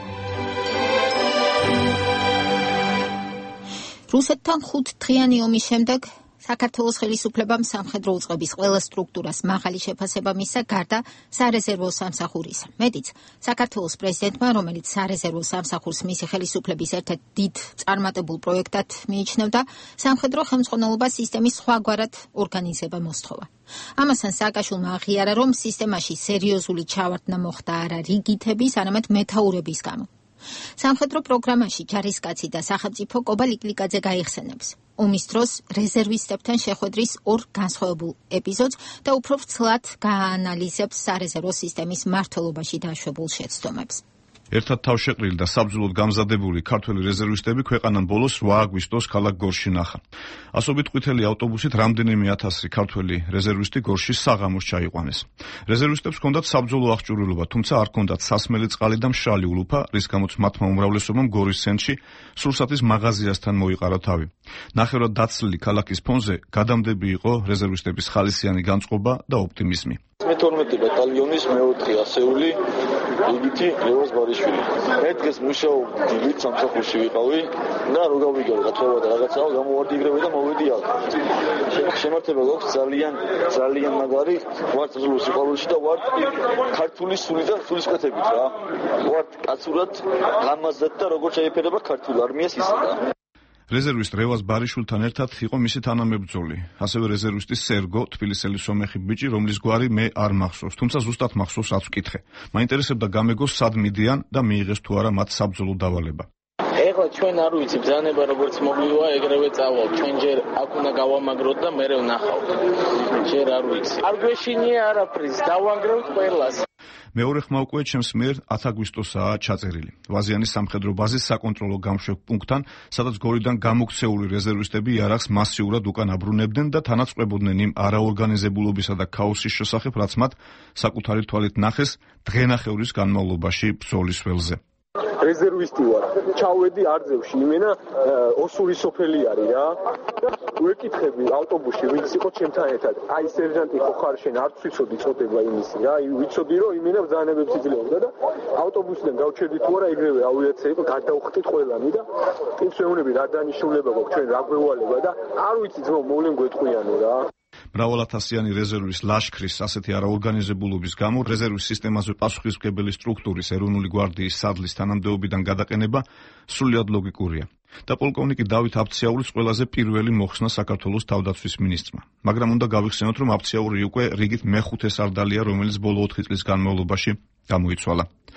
რუსეთთან ხუთდღიანი ომის შემდეგ საქართველოს ხელისუფლებამ სამხედრო უწყების ყველა სტრუქტურას მაღალი შეფასება მისცა გარდა სარეზერვო სამსახურისა. მეტიც, საქართველოს პრეზიდენტმა, რომელიც სარეზერვო სამსახურს მისი ხელისუფლების ერთ-ერთ დიდ წარმატებულ პროექტად მიიჩნევდა, სამხედრო ხელმძღვანელობა სისტემის სხვაგვარად ორგანიზება მოსთხოვა. ამასთან სააკაშვილმა აღიარა, რომ სისტემაში სერიოზული ჩავარდნა მოხდა არა რიგითების, არამედ მეთაურების გამო. სამხედრო პროგრამაში ჯარისკაცი და სახელმწიფო კობა ლიკლიკაძე გაიხსენებს ომის დროს რეზერვისტებთან შეხვედრის ორ განსხვავებულ ეპიზოდს და უფრო ვრცლად გააანალიზებს სარეზერვო სისტემის მმართველობაში დაშვებულ შეცდომებს. ერთად თავშეყრილი და საბრძოლოდ გამზადებული ქართველი რეზერვისტები ქვეყანამ ბოლოს რვა აგვისტოს ქალაქ გორში ნახა. ასობით ყვითელი ავტობუსით რამდენიმე ათასი ქართველი რეზერვისტი გორში საღამოს ჩაიყვანეს. რეზერვისტებს ჰქონდათ საბრძოლო აღჭურვილობა, თუმცა არ ჰქონდათ სასმელი წყალი და მშრალი ულუფა, რის გამოც მათმა უმრავლესობამ გორის ცენტრში სურსათის მაღაზიასთან მოიყარა თავი. ნახევრად დაცლილი ქალაქის ფონზე გადამდები იყო რეზერვისტების ხალისიანი განწყობა და ოპტიმიზმი. მეთორმეტე ბატალიონის მეოთხე ასეული იგითი ლევოს ბარიშვილი. მე დღეს მუშაობ დიდ სამსახურში ვიყავი და რო გავიგე გათხოვა და რაღაცაა გამოვარდიგრები და მოვედი აქ. შემართება გვაქვს ძალიან ძალიან მაგარი ვართ ზლუს სიყვარულში და ვართ ქართული სული და სულისკვეთებით რა. ვართ კაცურად გამაზად და როგორ შეიფერება ქართულ არმიას ისედა. რეზერვისტ რევაზ ბარიშვილთან ერთად იყო მისი თანამებრძოლი, ასევე რეზერვისტი სერგო, თბილისელი სომეხი ბიჭი, რომლის გვარი მე არ მახსოვს, თუმცა ზუსტად მახსოვს რაც ვკითხე. მაინტერესებდა გამეგოს სად მიდიან და მიიღეს თუ არა მათ საბრძოლო დავალება. ეხლა ჩვენ არ ვიცი ბრძანება როგორც მოგვივა, ეგრევე წავალ. ჩვენ ჯერ აქ უნდა გავამაგროთ და მერე ვნახავთ. ჯერ არ ვიცი. არ გვეშინია არაფრის, დავანგრევთ ყველას. მეორე ხმა უკვე ჩემს მიერ ათი აგვისტოსაა ჩაწერილი. ვაზიანის სამხედრო ბაზის საკონტროლო გამშვებ პუნქტთან, სადაც გორიდან გამოქცეული რეზერვისტები იარაღს მასიურად უკან აბრუნებდნენ და თანაწყებოდნენ იმ არაორგანიზებულობისა და ქაოსის შესახებ, რაც მათ საკუთარი თვალით ნახეს დღენახევრის განმავლობაში ბრძოლის ველზე. რეზერვისტი ვარ. ჩავედი არძევში, იმენა ოსური სოფელი არის რა. ვეკითხები ავტობუსში, ვინც იყო ჩემთან ერთად. აი სერჟანტი ხო ხარ შენ, არც ვიცოდი წოდება იმისი რა. ვიცოდი რომ იმენა ბრძანებებს იძლეოდა და ავტობუსიდან გავჩერდი თუ არა ეგრევე ავიაცია იყო, გადავხტით ყველანი და ის შეუნები რა დანიშნულება გვაქვს ჩვენ რა გვევალება და არ ვიცი ძმო მოვლენ გვეტყვიანო რა. მრავალათასიანი რეზერვის ლაშქრის ასეთი არაორგანიზებულობის გამო რეზერვის სისტემაზე პასუხისმგებელი სტრუქტურის ეროვნული გვარდიის სადლის თანამდებობიდან გადაყენება სრულიად ლოგიკურია. და პოლკოვნიკი დავით აფციაურის ყველაზე პირველი მოხსნა საქართველოს თავდაცვის მინისტრმა. მაგრამ უნდა გავიხსენოთ, რომ აფციაური უკვე რიგით მეხუთე სარდალია, რომელიც ბოლო ოთხი წლის განმავლობაში გამოიცვალა.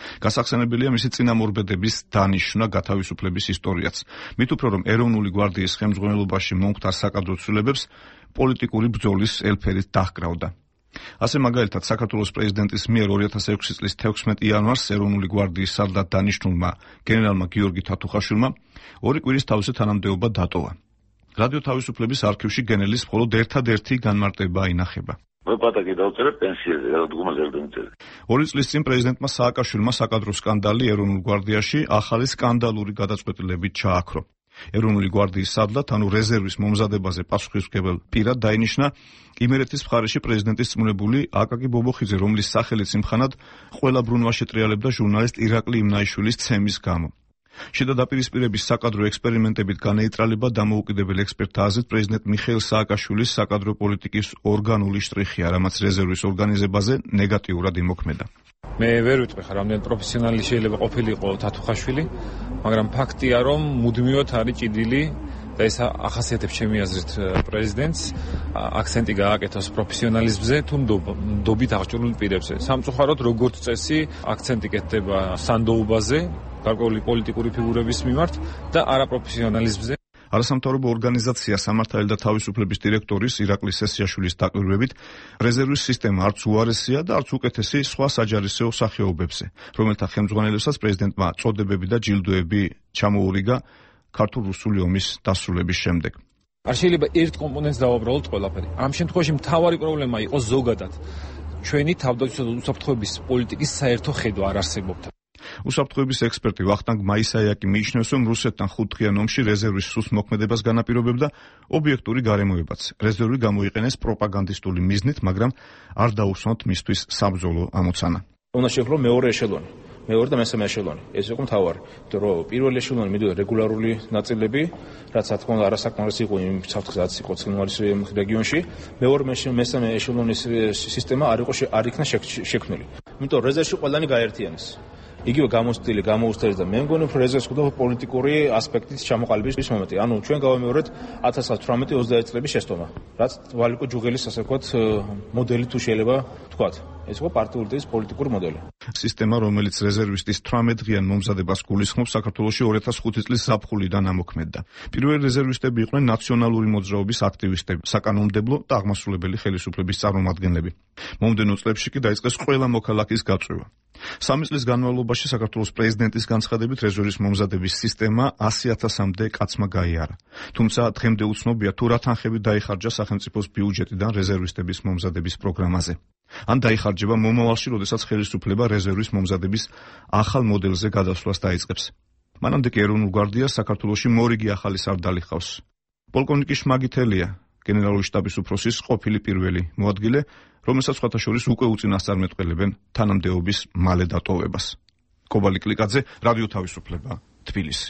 გასახსენებელია მისი წინამორბედების დანიშვნა გათავისუფლების ისტორიაც. მით უფრო რომ ეროვნული გვარდიის ხელმძღვანელობაში მომხდარ საკადრო ცვლილებებს პოლიტიკური ბრძოლის ელფერით დაჰკრავდა. ასე მაგალითად საქართველოს პრეზიდენტის მიერ ორი ათას ექვსი წლის თექვსმეტი იანვარს ეროვნული გვარდიის სარდლად დანიშნულმა გენერალმა გიორგი თათუხაშვილმა ორი კვირის თავისი თანამდებობა დატოვა. რადიო თავისუფლების არქივში გენერლის მხოლოდ ერთადერთი განმარტება ინახება. ვეპატაკი დავწერე პენსიაზე, რა დგომაზე არ დამწერე. ორი წლის წინ პრეზიდენტმა სააკაშვილმა საკადრო სკანდალი ეროვნულ გვარდიაში ახალი სკანდალური გადაწყვეტილებით ჩააქრო. ეროვნული გვარდიის სარდლად, ანუ რეზერვის მომზადებაზე პასუხისმგებელ პირად დაინიშნა იმერეთის მხარეში პრეზიდენტის წმუნებული აკაკი ბობოხიძე, რომლის სახელით სიმხანად ყველა ბრუნვაში ტრიალებდა ჟურნალისტ ირაკლი იმნაიშვილის ცემის გამო. შიდა დაპირისპირების საკადრო ექსპერიმენტებით განეიტრალება დამოუკიდებელ ექსპერტთა აზრით პრეზიდენტ მიხეილ სააკაშვილის საკადრო პოლიტიკის ორგანული შტრიხია, რამაც რეზერვის ორგანიზებაზე ნეგატიურად იმოქმედა. მე ვერ ვიტყვი ხარ, რამდენი პროფესიონალი შეიძლება ყოფილიყო თათუხაშვილი, მაგრამ ფაქტია, რომ მუდმივად არის ჭიდილი და ეს ახასიათებს ჩემი აზრით პრეზიდენტს, აქცენტი გააკეთოს პროფესიონალიზმზე თუ ნდობით აღჭურვილ პირებზე. სამწუხაროდ, როგორც წესი, აქცენტი კეთდება სანდოობაზე, გარკვეული პოლიტიკური ფიგურების მიმართ და არაპროფესიონალიზმზე. არასამთავრობო ორგანიზაცია სამართალი და თავისუფლების დირექტორის ირაკლი სესიაშვილის დაკვირვებით, რეზერვის სისტემა არც უარესია და არც უკეთესი სხვა საჯარისეო სახეობებზე, რომელთა ხელმძღვანელებსაც პრეზიდენტმა წოდებები და ჯილდოები ჩამოურიგა ქართულ-რუსული ომის დასრულების შემდეგ. არ შეიძლება ერთ კომპონენტს დავაბრალოთ ყველაფერი. ამ შემთხვევაში მთავარი პრობლემა იყო ზოგადად ჩვენი თავდაცვითი უსაფრთხოების პოლიტიკის საერთო ხედვა არ არსებობდა. უსაფრთხოების ექსპერტი ვახტანგ მაისაიაკი მიიჩნევს, რომ რუსეთთან ხუთდღიან ომში რეზერვის სუსტ მოქმედებას განაპირობებდა ობიექტური გარემოებაც. რეზერვი გამოიყენეს პროპაგანდისტული მიზნით, მაგრამ არ დაუსვამთ მისთვის საბრძოლო ამოცანა. უნდა შექმნას მეორე ეშელონი, მეორე და მესამე ეშელონი. ეს იყო მთავარი, იმიტომ რომ პირველი ეშელონი მიდოდა რეგულარული ნაწილები, რაც რა თქმა უნდა არასაკმარისი იყო იმ საფრთხესაც იყო ცხინვალის რეგიონში. მეორე მესამე ეშელონის სისტემა არ იყო არ იქნა შექმნილი. იმიტომ რეზერვში ყველანი გაერთიანეს. იგივე გამოსტილი, გამოუსწრეს და მე მგონი რომ რეზერვს ხდება პოლიტიკური ასპექტით ჩამოყალიბების მომენტი. ანუ ჩვენ გავამეორეთ ათას ათვრამეტი ოცდაერთი წლების შეცდომა, რაც ვალიკო ჯუღელის ასე ვთქვათ მოდელი თუ შეიძლება ვთქვათ. ეს იყო პარტიული ტიპის პოლიტიკური მოდელი. სისტემა, რომელიც რეზერვისტის თვრამეტდღიან მომზადებას გულისხმობს, საქართველოში ორი ათას ხუთი წლის ზაფხულიდან ამოქმედდა. პირველი რეზერვისტები იყვნენ ნაციონალური მოძრაობის აქტივისტები, საკანონმდებლო და აღმასრულებელი ხელისუფლების წარმომადგენლები. მომდევნო წლებში კი დაიწყეს ყველა მოქალაქის გაწვევა. სამი წლის განმავლობაში საქართველოს პრეზიდენტის განცხადებით რეზერვის მომზადების სისტემა ასი ათასამდე კაცმა გაიარა. თუმცა დღემდე უცნობია თუ რა თანხები დაიხარჯა სახელმწიფოს ბიუჯეტიდან რეზერვისტების მომზადების პროგრამაზე. ან დაიხარჯება მომავალში, როდესაც ხელისუფლება რეზერვის მომზადების ახალ მოდელზე გადასვლას დაიწყებს. მანამდე კი ეროვნულ გვარდიას საქართველოში მორიგი ახალი სარდალი ჰყავს. პოლკოვნიკი შმაგითელია, გენერალური შტაბის უფროსის ყოფილი პირველი მოადგილე, რომელსაც სხვათა შორის უკვე უწინასწარმეტყველებენ თანამდებობის მალე დატოვებას. კობალი კლიკაძე, რადიო თავისუფლება, თბილისი.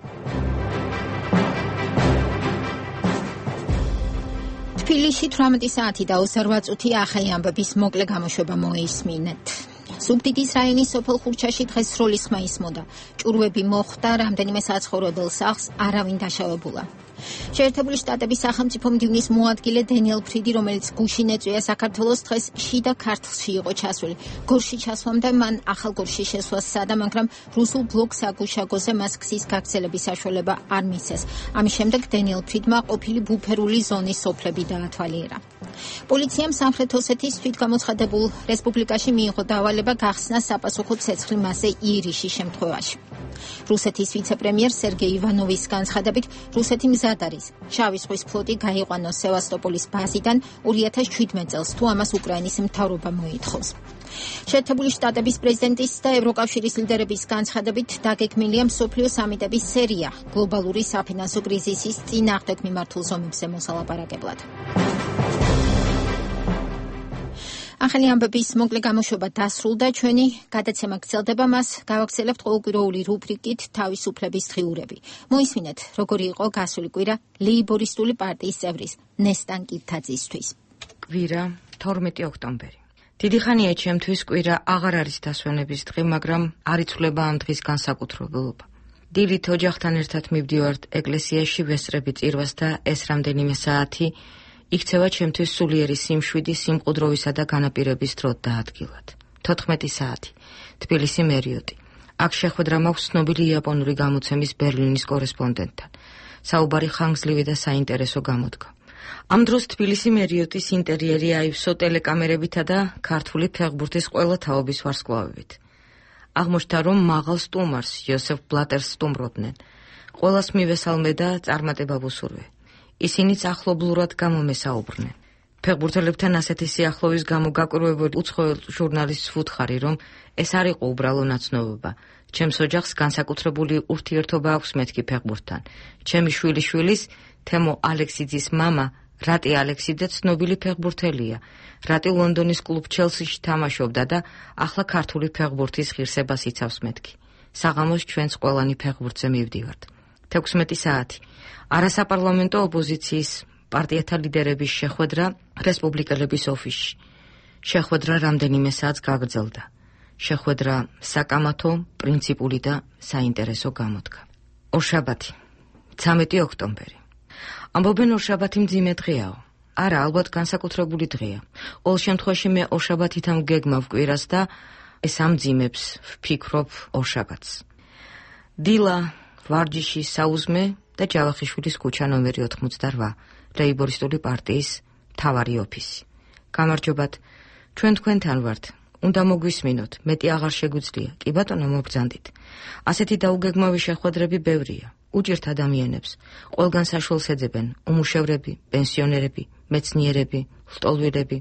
თბილისში თვრამეტი საათი და ოცდაოთხ წუთი ახალი ამბების მოკლე გამოშვება მოისმინეთ. სუბტიტის რაიონის სოფელ ხურჩაში დღეს სროლის ხმა ისმოდა. ჭურვები მოხვდა, რამდენიმე საცხოვრებელ სახლს არავინ დაშავებულა. შეერთებული შტატების სახელმწიფო მდივნის მოადგილე დენიელ ფრიდი, რომელიც გუშინ ეწვია საქართველოს, დღეს შიდა ქართლში იყო ჩასული. გორში ჩასვლამდე მან ახალ გორში შესვლა სცადა, მაგრამ რუსულ ბლოკ საგუშაგოზე მას გზის გაგრძელების საშუალება არ მისცეს. ამის შემდეგ დენიელ ფრიდმა ყოფილი ბუფერული ზონის სოფლები დაათვალიერა. პოლიციამ სამხრეთ ოსეთის თვითგამოცხადებულ რესპუბლიკაში მიიღო დავალება გახსნა საპასუხო ცეცხლი მასზე იერიშის შემთხვევაში. რუსეთის ვიცე-პრემიერ სერგეი ივანოვის განცხადებით, რუსეთი მზად არის შავი ზღვის ფლოტი გაიყვანოს სევასტოპოლის ბაზიდან ორი ათას შვიდმეტ წელს, თუ ამას უკრაინის მთავრობა მოითხოვს. შეერთებული შტატების პრეზიდენტის და ევროკავშირის ლიდერების განცხადებით, დაგეგმილია მსოფლიო სამიტების სერია გლობალური საფინანსო კრიზისის წინააღმდეგ მიმართულ ზომებზე მოსალაპარაკებლად. ახალი ამბების მოკლე გამოშვება დასრულდა, ჩვენი გადაცემა გრძელდება, მას გავაგრძელებთ ყოველკვირეული რუბრიკით თავისუფლების დღიურები. მოისმინეთ, როგორი იყო გასული კვირა ლეიბორისტული პარტიის წევრის ნესტან კირთაძისთვის. კვირა თორმეტი ოქტომბერი. დიდი ხანია ჩემთვის კვირა აღარ არის დასვენების დღე, მაგრამ არ იცვლება ამ დღის განსაკუთრებულობა. დილით ოჯახთან ერთად მივდივართ ეკლესიაში ვესწრები წირვას და ეს რამდენიმე საათი იქცევა ჩემთვის სულიერი სიმშვიდი, სიმყუდროვისა და განაპირების დრო და ადგილად. თოთხმეტი საათი. თბილისი მერიოტი. აქ შეხვედრა მაქვს ცნობილი იაპონური გამოცემის ბერლინის კორესპონდენტთან. საუბარი ხანგრძლივი და საინტერესო გამოდგა. ამ დროს თბილისი მერიოტის ინტერიერი აივსო ტელეკამერებითა და ქართული ფეხბურთის ყველა თაობის ვარსკვლავებით. აღმოჩნდა, რომ მაღალ სტუმარს იოსებ ბლატერს სტუმრობდნენ. ყველას მივესალმე და წარმატება ვუსურვე. ისინიც ახლობლურად გამომესაუბრნენ. ფეხბურთელებთან ასეთი სიახლოვის გამო გაკვირვებული უცხოელ ჟურნალისტს ვუთხარი, რომ ეს არ იყო უბრალო ნაცნობობა. ჩემს ოჯახს განსაკუთრებული ურთიერთობა აქვს მეთქი ფეხბურთთან. ჩემი შვილიშვილის, თემო ალექსიძის მამა, რატი ალექსიდე ცნობილი ფეხბურთელია. რატი ლონდონის კლუბ ჩელსიში თამაშობდა და ახლა ქართული ფეხბურთის ღირსებას იცავს მეთქი. საღამოს ჩვენს ყველანი ფეხბურთზე მივდივართ. თექვსმეტი საათი. არასაპარლამენტო ოპოზიციის პარტიათა ლიდერების შეხვედრა რესპუბლიკელების ოფისში. შეხვედრა რამდენიმე საათს გაგრძელდა. შეხვედრა საკამათო, პრინციპული და საინტერესო გამოდგა. ორშაბათი, ცამეტი ოქტომბერი. ამბობენ ორშაბათი მძიმე დღეაო. არა, ალბათ განსაკუთრებული დღეა. ყოველ შემთხვევაში მე ორშაბათით ამ გეგმა ვკვირას და ეს ამძიმებს ვფიქრობ ორშაბათს. დილა, ვარჯიში, საუზმე და ჯავახიშვილის ქუჩა ნომერი ოთხმოცდარვა, ლეიბორისტული პარტიის მთავარი ოფისი. გამარჯობათ, ჩვენ თქვენთან ვართ. უნდა მოგვისმინოთ, მეტი აღარ შეგვიძლია. კი ბატონო, მობრძანდით. ასეთი დაუგეგმავი შეხვედრები ბევრია. უჭირთ ადამიანებს. ყველგან საშუალს ეძებენ უმუშევრები, პენსიონერები, მეცნიერები, ლტოლვილები.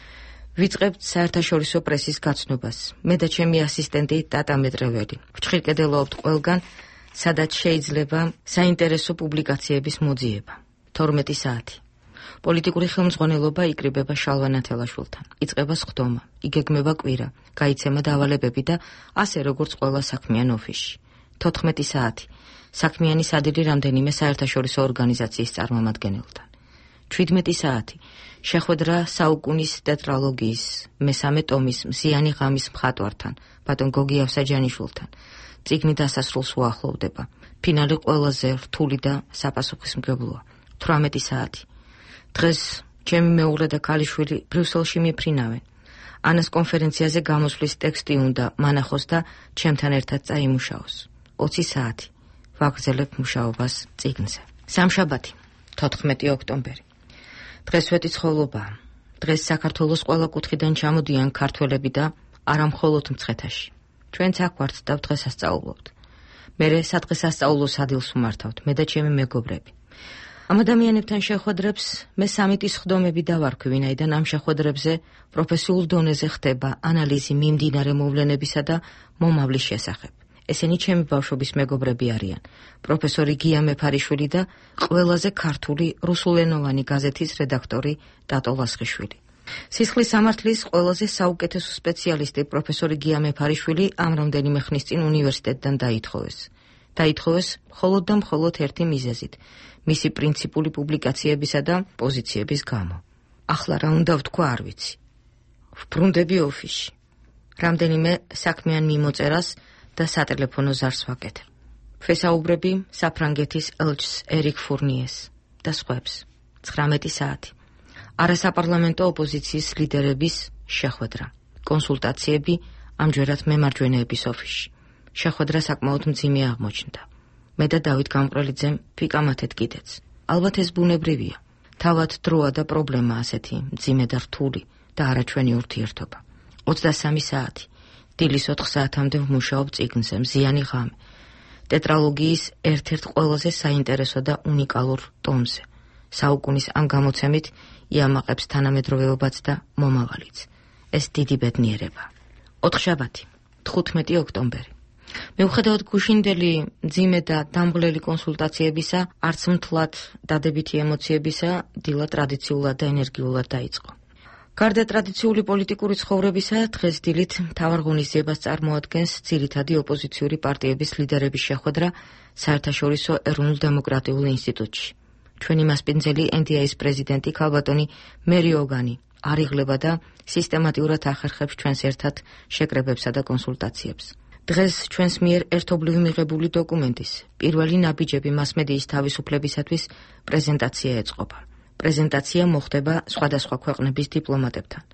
ვიწყებთ საერთაშორისო პრესის გაცნობას. მე და ჩემი ასისტენტი ტატა მეტრეველი. ვჭხირკედელობთ ყველგან, სადაც შეიძლება საინტერესო პუბლიკაციების მოძიება. თორმეტი საათი. პოლიტიკური ხელმძღვანელობა იკრიბება შალვა ნათელაშვილთან. იწყება სხდომა, იგეგმება კვირა, გაიცემა დავალებები და ასე როგორც ყველა საქმიან ოფისში. თოთხმეტი საათი. საქმიანი სადილი რამდენიმე საერთაშორისო ორგანიზაციის წარმომადგენელთან. ჩვიდმეტი საათი. შეხვედრა საუკუნის ტეტრალოგიის მესამე ტომის მზიანი ღამის მხატვართან, ბატონ გოგი ავსაჯანიშვილთან. წიგნი დასასრულს უახლოვდება. ფინალი ყველაზე რთული და საპასუხისმგებლოა. თვრამეტი საათი. დღეს ჩემი მეუღლე და ქალიშვილი ბრიუსელში მიფრინავენ. ანას კონფერენციაზე გამოსვლის ტექსტი უნდა მანახოს და ჩემთან ერთად წაიმუშაოს. ოცი საათი. ვაგრძელებ მუშაობას წიგნზე. სამშაბათი, თოთხმეტი ოქტომბერი. დღეს ვეტიცხოლობაა. დღეს საქართველოს ყველა კუთხიდან ჩამოდიან ქართველები და არა მხოლოდ მცხეთაში. ჩვენც აქ ვართ და დღესასწაულობთ. მერე სადღესასწაულო სადილს ვმართავთ, მე და ჩემი მეგობრები. ამ ადამიანებთან შეხვედრებს მე სამიტის ხდომები დავარქვი, ვინაიდან ამ შეხვედრებზე პროფესიულ დონეზე ხდება ანალიზი მიმდინარე მოვლენებისა და მომავლის შესახებ. ესენი ჩემი ბავშვობის მეგობრები არიან. პროფესორი გია მეფარიშვილი და ყველაზე ქართული რუსულენოვანი გაზეთის რედაქტორი ტატო ლასხიშვილი. სისხლის სამართლის ყველაზე საუკეთესო სპეციალისტი პროფესორი გია მეფარიშვილი ამ რამდენიმე ხნის წინ უნივერსიტეტიდან დაითხოვეს. დაითხოვეს მხოლოდ და მხოლოდ ერთი მიზეზით, მისი პრინციპული პუბლიკაციებისა და პოზიციების გამო. ახლა რა უნდა ვთქვა, არ ვიცი. ვბრუნდები ოფისში. რამდენიმე საქმიან მიმოწერას და სატელეფონო ზარს ვაკეთებ. ვესაუბრები საფრანგეთის ელჩს ერიკ ფურნიეს და სხვებს. ცხრამეტი საათი. არასაპარლამენტო ოპოზიციის ლიდერების შეხვედრა. კონსულტაციები ამჯერად მემარჯვენეების ოფისში. შეხვედრა საკმაოდ მძიმე აღმოჩნდა. მე და დავით გამყრელიძემ ვიკამათეთ კიდეც. ალბათ ეს ბუნებრივია. თავად დროა და პრობლემა ასეთი მძიმე და რთული და არაჩვენი ურთიერთობა. ოცდასამი საათი. დილის ოთხ საათამდე ვმუშაობ წიგნზე მზიანი ღამე. ტეტრალოგიის ერთ-ერთ ყველაზე საინტერესო და უნიკალურ ტომზე. საუკუნის ამ გამოცემით იამაყებს თანამედროვეობაც და მომავალიც. ეს დიდი ბედნიერება. ოთხშაბათი, თხუთმეტი ოქტომბერი. მიუხედავად გუშინდელი მძიმე და დამღლელი კონსულტაციებისა, არც მთლად დადებითი ემოციებისა, დილა ტრადიციულად და ენერგიულად დაიწყო. გარდა ტრადიციული პოლიტიკური ცხოვრებისა, დღეს დილით მთავარ ღონისძიებას წარმოადგენს ძირითადი ოპოზიციური პარტიების ლიდერების შეხვედრა საერთაშორისო ეროვნულ-დემოკრატიულ ინსტიტუტში. ჩვენი მასპინძელი ენ დი ეის პრეზიდენტი ქალბატონი მერი ოგანი არიღლება და სისტემატიურად ახერხებს ჩვენს ერთად შეკრებებსა და კონსულტაციებს. დღეს ჩვენს მიერ ერთობლივი მიღებული დოკუმენტის პირველი ნაბიჯები მასმედიის თავისუფლებისათვის პრეზენტაცია ეწყობა. პრეზენტაცია მოხდება სხვადასხვა ქვეყნების დიპლომატებთან.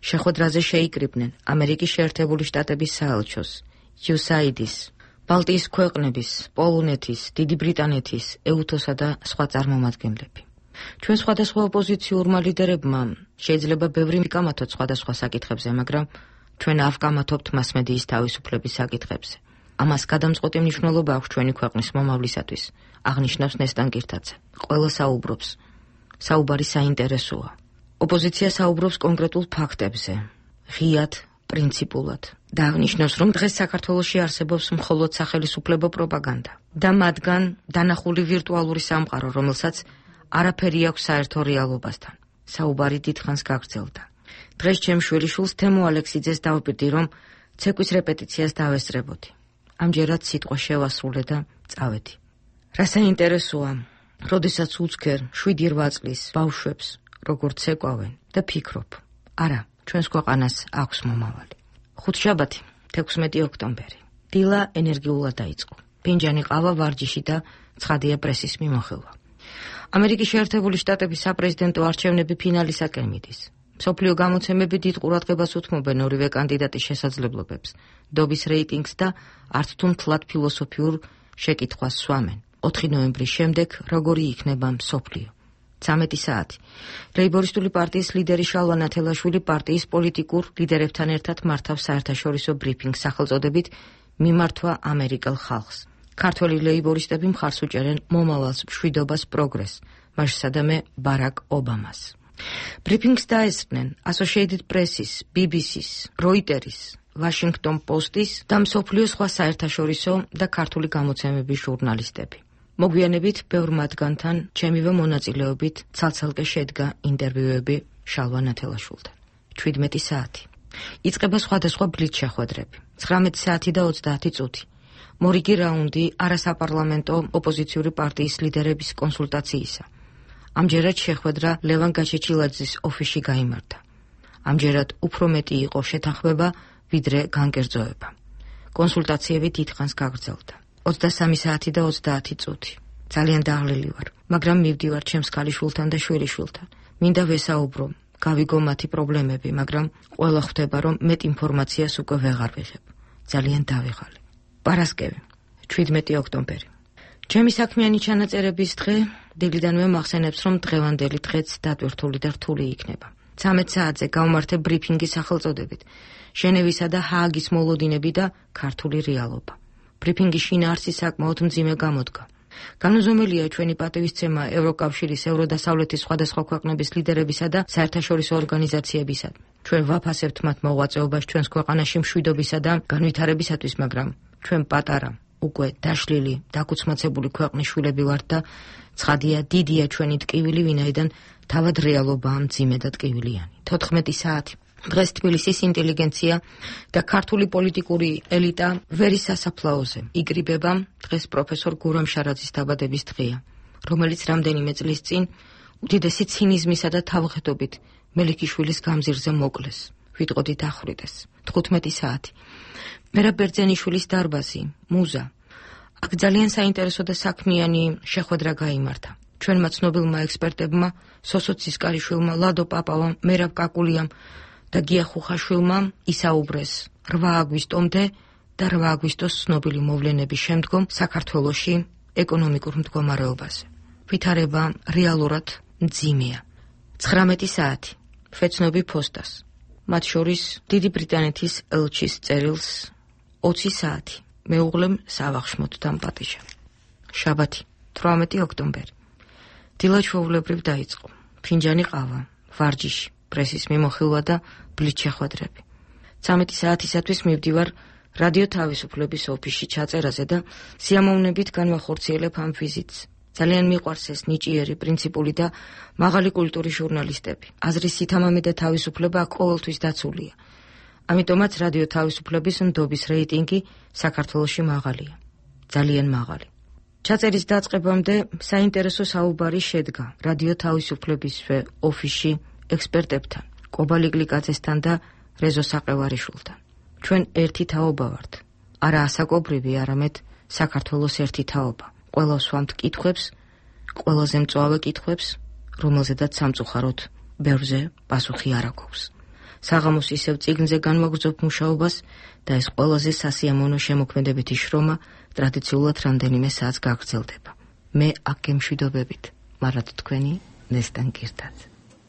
შეხვედრაზე შეიკრიბნენ ამერიკის შეერთებული შტატების საელჩოს, იუ ეს έი აი-ის, ბალტიის ქვეყნების, პოლონეთის, დიდი ბრიტანეთის, ეუთოსა და სხვა წარმომადგენლები. ჩვენ სხვადასხვა ოპოზიციურმა ლიდერებმა შეიძლება ბევრი მიკამათოთ სხვადასხვა საკითხებზე, მაგრამ ჩვენ ავკამათობთ მასმედიის თავისუფლების საკითხებზე. ამას გადამწყვეტი მნიშვნელობა აქვს ჩვენი ქვეყნის მომავლისათვის, აღნიშნავს ნესტან კირთაძე. ყველა საუბრობს. საუბარი საინტერესოა. ოპოზიცია საუბრობს კონკრეტულ ფაქტებზე, ღიად, პრინციპულად. და აღნიშნავს, რომ დღეს საქართველოში არსებობს მხოლოდ სახელისუფლებო პროპაგანდა და მათგან დანახული ვირტუალური სამყარო, რომელსაც არაფერი აქვს საერთო რეალობასთან. საუბარი დიდხანს გაგრძელდა. დღეს ჩემ შვილიშვილს თემო ალექსიძეს დავპირდი, რომ ცეკვის რეპეტიციას დავესწრებოდი. ამჯერად სიტყვა შევასრულე და წავედი. რა საინტერესოა, როდესაც უცქერ შვიდი რვა წლის ბავშვებს როგორც ცეკვავენ და ფიქრობ, არა, ჩვენს ქვეყანას აქვს მომავალი. ხუთშაბათი, თექვსმეტი ოქტომბერი. დილა ენერგიულად დაიწყო. ფინჯანი ყავა, ვარჯიში და ცხადია პრესის მიმოხილვა. ამერიკის შეერთებული შტატების საპრეზიდენტო არჩევნები ფინალისაკენ მიდის. მსოფლიო გამოცემები დიდ ყურადღებას უთმობენ ორივე კანდიდატის შესაძლებლობებს, დობის რეიტინგს და არც თუ მთლად ფილოსოფიურ შეკითხვას სვამენ. ოთხი ნოემბრის შემდეგ როგორი იქნება მსოფლიო? ცამეტი საათი. ლეიბორისტული პარტიის ლიდერი შალვა ნათელაშვილი პარტიის პოლიტიკურ ლიდერებთან ერთად მართავს საერთაშორისო ბრიფინგს სახელწოდებით მიმართვა ამერიკელ ხალხს. ქართველი ლეიბორისტები მხარს უჭერენ მომავალს, მშვიდობას, პროგრესს, მასშტაბე ბარაკ ობამას. ბრიფინგს დაესწრნენ Associated Press-ის, ბი ბი სი-ის, Reuters-ის, Washington Post-ის და მსოფლიო სხვა საერთაშორისო და ქართული გამოცემების ჟურნალისტები. მოგვიანებით ბევრ მათგანთან ჩემივე მონაწილეობით ცალ-ცალკე შედგა ინტერვიუები შალვა ნათელაშვილთან. შვიდმეტი საათი. იწყება სხვადასხვა ბლიც შეხვედრები. ცხრამეტი საათი და ოცდაათი წუთი. მორიგი რაუნდი არასაპარლამენტო ოპოზიციური პარტიის ლიდერების კონსულტაციისა. ამჯერად შეხვედრა ლევან გაჩეჩილაძის ოფისში გაიმართა. ამჯერად უფრო მეტი იყო შეთანხმება, ვიდრე განგერძოება. კონსულტაციები დიდხანს გაგრძელდა. ოცდასამი საათი და ოცდაათი წუთი. ძალიან დაღლილი ვარ, მაგრამ მივდივარ ჩემს ქალიშვილთან და შვილიშვილთან. მინდა ვესაუბრო, გავიგო მათი პრობლემები, მაგრამ ყველა ხვდება, რომ მეტ ინფორმაციას უკვე ვეღარ ვიღებ. ძალიან დავიღალე. პარასკევი, შვიდმეტი ოქტომბერი. ჩემი საქმიანი ჩანაწერების დღე დილიდანვე მახსენებს, რომ დღევანდელი დღეც დატვირთული და რთული იქნება. ცამეტ საათზე გავმართე ბრიფინგი სახელწოდებით ჟენევისა და ჰააგის მოლოდინები და ქართული რეალობა. ბრიფინგის შინაარსი საკმაოდ მძიმე გამოდგა. განუზომელია ჩვენი პატივისცემა ევროკავშირის, ევროდასავლეთის სხვადასხვა ქვეყნების ლიდერებისა და საერთაშორისო ორგანიზაციებისადმი. ჩვენ ვაფასებთ მათ მოღვაწეობას ჩვენს ქვეყანაში მშვიდობისა და განვითარებისათვის, მაგრამ ჩვენ პატარა, უკვე დაშლილი, დაკუცმაცებული ქვეყნის შვილები ვართ და ცხადია, დიდია ჩვენი ტკივილი, ვინაიდან თავად რეალობაა მძიმე და ტკივილიანი. თოთხმეტი საათი. დღეს თბილისის ინტელიგენცია და ქართული პოლიტიკური ელიტა ვერის სასაფლაოზე იკრიბება. დღეს პროფესორ გურამ შარაძის დაბადების დღეა, რომელიც რამდენიმე წლის წინ უდიდესი ცინიზმისა და თავღეთობით მელიქიშვილის გამზირზე მოკლეს, ვიტყოდი დახვრიტეს. თხუთმეტი საათი. მერაბ ბერძენიშვილის დარბაზი, მუზა. აქ ძალიან საინტერესო და საქმიანი შეხვედრა გაიმართა. ჩვენმა ცნობილმა ექსპერტებმა, სოსო ცისკარიშვილმა, ლადო პაპავამ, მერაბ კაკულიამ და გია ხუხაშვილმა ისაუბრეს რვა აგვისტომდე და რვა აგვისტოს ცნობილი მოვლენების შემდგომ საქართველოში ეკონომიკურ მდგომარეობაზე. ვითარება რეალურად მძიმეა. ცხრამეტი საათი. ფეცნობი ფოსტას. მათ შორის დიდი ბრიტანეთის ელჩის წერილს. ოცი საათი. მეუღლემ სავახშმოდ დამპატიჟა. შაბათი, თვრამეტი ოქტომბერი. დილა ჩვეულებრივ დაიწყო. ფინჯანი ყავა, ვარჯიში, პრესის მიმოხილვა და ბლიც შეხვედრები. ცამეტი საათისათვის მივდივარ რადიო თავისუფლების ოფისში ჩაწერაზე და სიამოვნებით განვახორციელებ ამ ვიზიტს. ძალიან მიყვარს ეს ნიჭიერი, პრინციპული და მაღალი კულტურის ჟურნალისტები. აზრის სითამამე და თავისუფლება ყოველთვის დაცულია. ამიტომაც რადიო თავისუფლების ნდობის რეიტინგი საქართველოში მაღალია. ძალიან მაღალი. ჩაწერის დაწყებამდე საინტერესო საუბარი შედგა რადიო თავისუფლებისვე ოფისში ექსპერტებთან, კობალი გლიკაძესთან და რეზო საყევარიშვილთან. ჩვენ ერთი თაობა ვართ. არა ასაკობრივი, არამედ საქართველოს ერთი თაობა. ყველა სვამთ კითხვებს, ყველაზე მწვავე კითხვებს, რომელზედაც სამწუხაროდ ბევრზე პასუხი არ აქვს. საღამოს ისევ წიგნზე განვაგრძობ მუშაობას და ეს ყველაზე სასიამოვნო შემოქმედებითი შრომა ტრადიციულად რამდენიმე საათს გაგრძელდება. მე აქ გემშვიდობებით, მარად თქვენი ნესტან კირთაძე.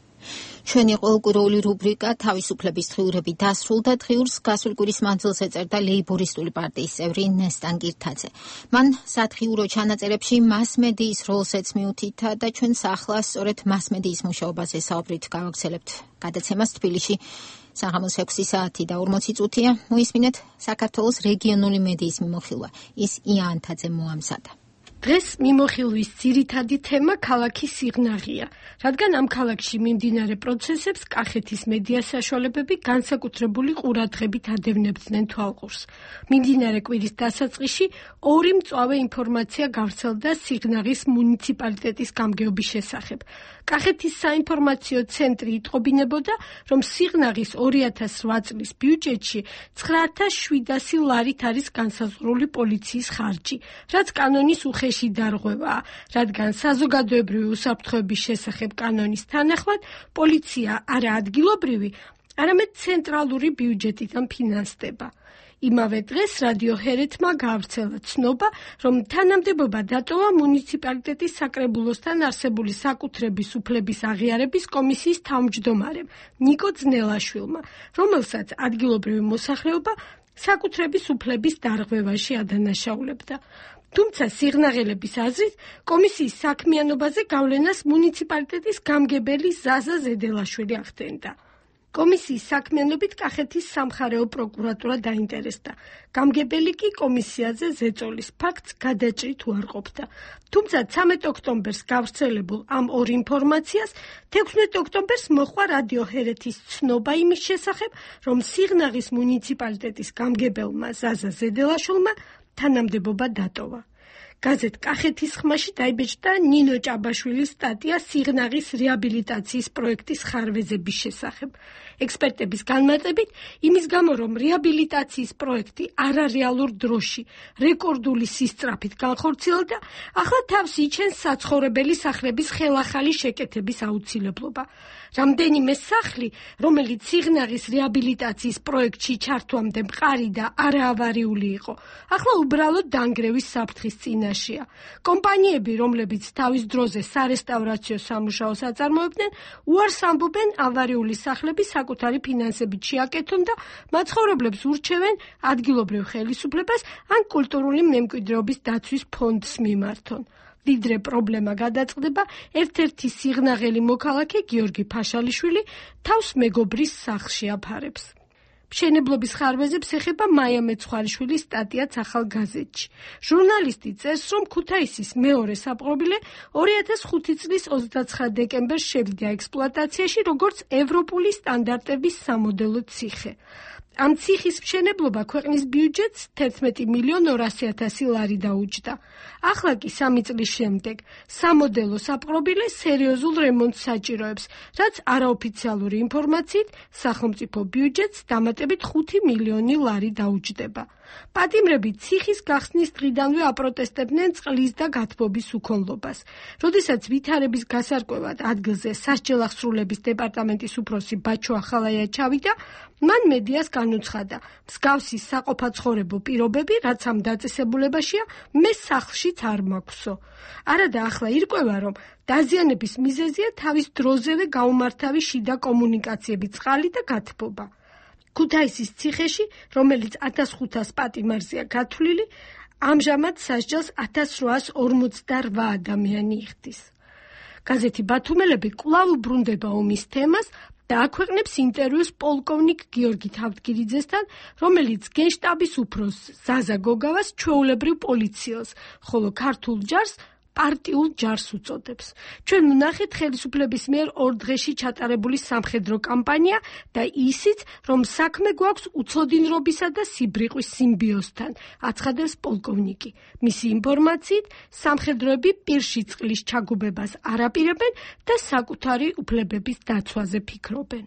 ჩვენი ყოველკვირეული რუბრიკა თავისუფლების დღიურები დასრულდა. დღიურს გასული კვირის მანძილზე წერდა ლეიბორისტული პარტიის წევრი ნესტან კირთაძე. მან სადღიურო ჩანაწერებში მასმედიის როლს ეცმიუთითა და ჩვენს ახლა სწორედ მასმედიის მუშაობაზე საუბრით გავაგრძელებთ გადაცემას თბილისში. საღამოს ექვსი საათი და ორმოცი წუთია. მოისმინეთ საქართველოს რეგიონული მედიის მიმოხილვა. ის იანთაძე მოამზადა. დღეს მიმოხილვის ძირითადი თემა ქალაქის სიღნაღია, რადგან ამ ქალაქში მიმდინარე პროცესებს კახეთის მედია საშუალებები განსაკუთრებული ყურადღებით ადევნებდნენ თვალყურს. მიმდინარე კვირის დასაწყისში ორი მწვავე ინფორმაცია გავრცელდა სიღნაღის მუნიციპალიტეტის გამგეობის შესახებ. კახეთის საინფორმაციო ცენტრი იტყობინებოდა, რომ სიღნაღის ორი ათას რვა წლის ბიუჯეტში ცხრა ათას შვიდასი ლარით არის განსაზღვრული პოლიციის ხარჯი, რაც კანონის უხეში დარღვევაა, რადგან საზოგადოებრივი უსაფრთხოების შესახებ კანონის თანახმად პოლიცია არა ადგილობრივი, არამედ ცენტრალური ბიუჯეტიდან ფინანსდება. იმავე დღეს რადიო ჰერეთმა გაავრცელა ცნობა, რომ თანამდებობა დატოვა მუნიციპალიტეტის საკრებულოსთან არსებული საკუთრების უფლების აღიარების კომისიის თავმჯდომარემ ნიკო ძნელაშვილმა, რომელსაც ადგილობრივი მოსახლეობა საკუთრების უფლების დარღვევაში ადანაშაულებდა. თუმცა სიღნაღელების აზრით კომისიის საქმიანობაზე გავლენას მუნიციპალიტეტის გამგებელი ზაზა ზედელაშვილი ახდენდა. კომისიის საქმიანობით კახეთის სამხარეო პროკურატურა დაინტერესდა. გამგებელი კი კომისიაზე ზეწოლის ფაქტს გადაჭრით უარყოფდა. თუმცა ცამეტ ოქტომბერს გავრცელებულ ამ ორ ინფორმაციას თექვსმეტ ოქტომბერს მოჰყვა რადიო ჰერეთის ცნობა იმის შესახებ, რომ სიღნაღის მუნიციპალიტეტის გამგებელმა ზაზა ზედელაშვილმა თანამდებობა დატოვა. გაზეთ კახეთის ხმაში დაიბეჭდა ნინო ჭაბაშვილის სტატია სიღნაღის რეაბილიტაციის პროექტის ხარვეზების შესახებ. ექსპერტების განმარტებით, იმის გამო, რომ რეაბილიტაციის პროექტი არარეალურ დროში რეკორდული სისწრაფით განხორციელდა, ახლა თავს იჩენს საცხოვრებელი სახლების ხელახალი შეკეთების აუცილებლობა. რამდენიმე სახლი, რომელიც სიღნაღის რეაბილიტაციის პროექტში ჩართვამდე მყარი და არაავარიული იყო, ახლა უბრალოდ დანგრევის საფრთხის წინაშეა. კომპანიები, რომლებიც თავის დროზე სარესტავრაციო სამუშაოს აწარმოებდნენ, უარს ამბობენ ავარიული სახლების საკუთარი ფინანსებით შეაკეთონ და მაცხოვრებლებს ურჩევენ ადგილობრივ ხელისუფლებას ან კულტურული მემკვიდრეობის დაცვის ფონდს მიმართონ. დიდრე პრობლემა გადაწყდება ერთ-ერთი სიღნაღელი მოქალაქე გიორგი ფაშალიშვილი თავს მეგობრის სახლში აფარებს. მშენებლობის ხარვეზებს ეხება მაია მეცხვარიშვილის სტატიაც ახალ გაზეთში. ჟურნალისტი წერს, რომ ქუთაისის მეორე საპყრობილე ორი ათას ხუთი წლის ოცდაცხრა დეკემბერს შევიდა ექსპლუატაციაში როგორც ევროპული სტანდარტების სამოდელო ციხე. ამ ციხის მშენებლობა ქვეყნის ბიუჯეტს თერთმეტი მილიონ ორასი ათასი ლარი დაუჯდა. ახლა კი სამი წლის შემდეგ სამოდელო საპყრობილე სერიოზულ რემონტს საჭიროებს, რაც არაოფიციალური ინფორმაციით სახელმწიფო ბიუჯეტს დამატებით ხუთი მილიონი ლარი დაუჯდება. პატიმრები ციხის გახსნის დღიდანვე აპროტესტებდნენ წყლის და გათბობის უქონლობას. როდესაც ვითარების გასარკვევად ადგილზე სასჯელახსრულების დეპარტამენტის უფროსი ბაჩო ახალაია ჩავიდა, მან მედიას განუცხადა, მსგავსი საყოფაცხოვრებო პირობები, რაც ამ დაწესებულებაშია, მე სახლშიც არ მაქვსო. არადა ახლა ირკვევა, რომ დაზიანების მიზეზია თავის დროზევე გაუმართავი შიდა კომუნიკაციების წყალი და გათბობა. ქუთაისის ციხეში, რომელიც ათას ხუთას პატიმარზეა გათვლილი, ამჟამად სასჯელს ათას რვაას ორმოცდარვა ადამიანი იხდის. გაზეთი ბათუმელები კვლავ უბრუნდება ომის თემას და აქვეყნებს ინტერვიუს პოლკოვნიკ გიორგი თავდგირიძესთან, რომელიც გენშტაბის უფროსს ზაზა გოგავას ჩვეულებრივ პოლიციელს, ხოლო ქართულ ჯარს პარტიულ ჯარს უწოდებს. ჩვენ ვნახეთ ხელისუფლების მიერ ორ დღეში ჩატარებული სამხედრო კამპანია და ისიც, რომ საქმე გვაქვს უცოდინრობისა და სიბრიყვის სიმბიოზთან, აცხადებს პოლკოვნიკი. მისი ინფორმაციით, სამხედროები პირში წყლის ჩაგუბებას არ აპირებენ და საკუთარი უფლებების დაცვაზე ფიქრობენ.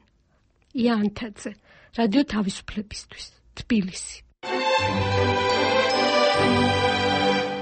იანთაძე, რადიო თავისუფლებისთვის, თბილისი.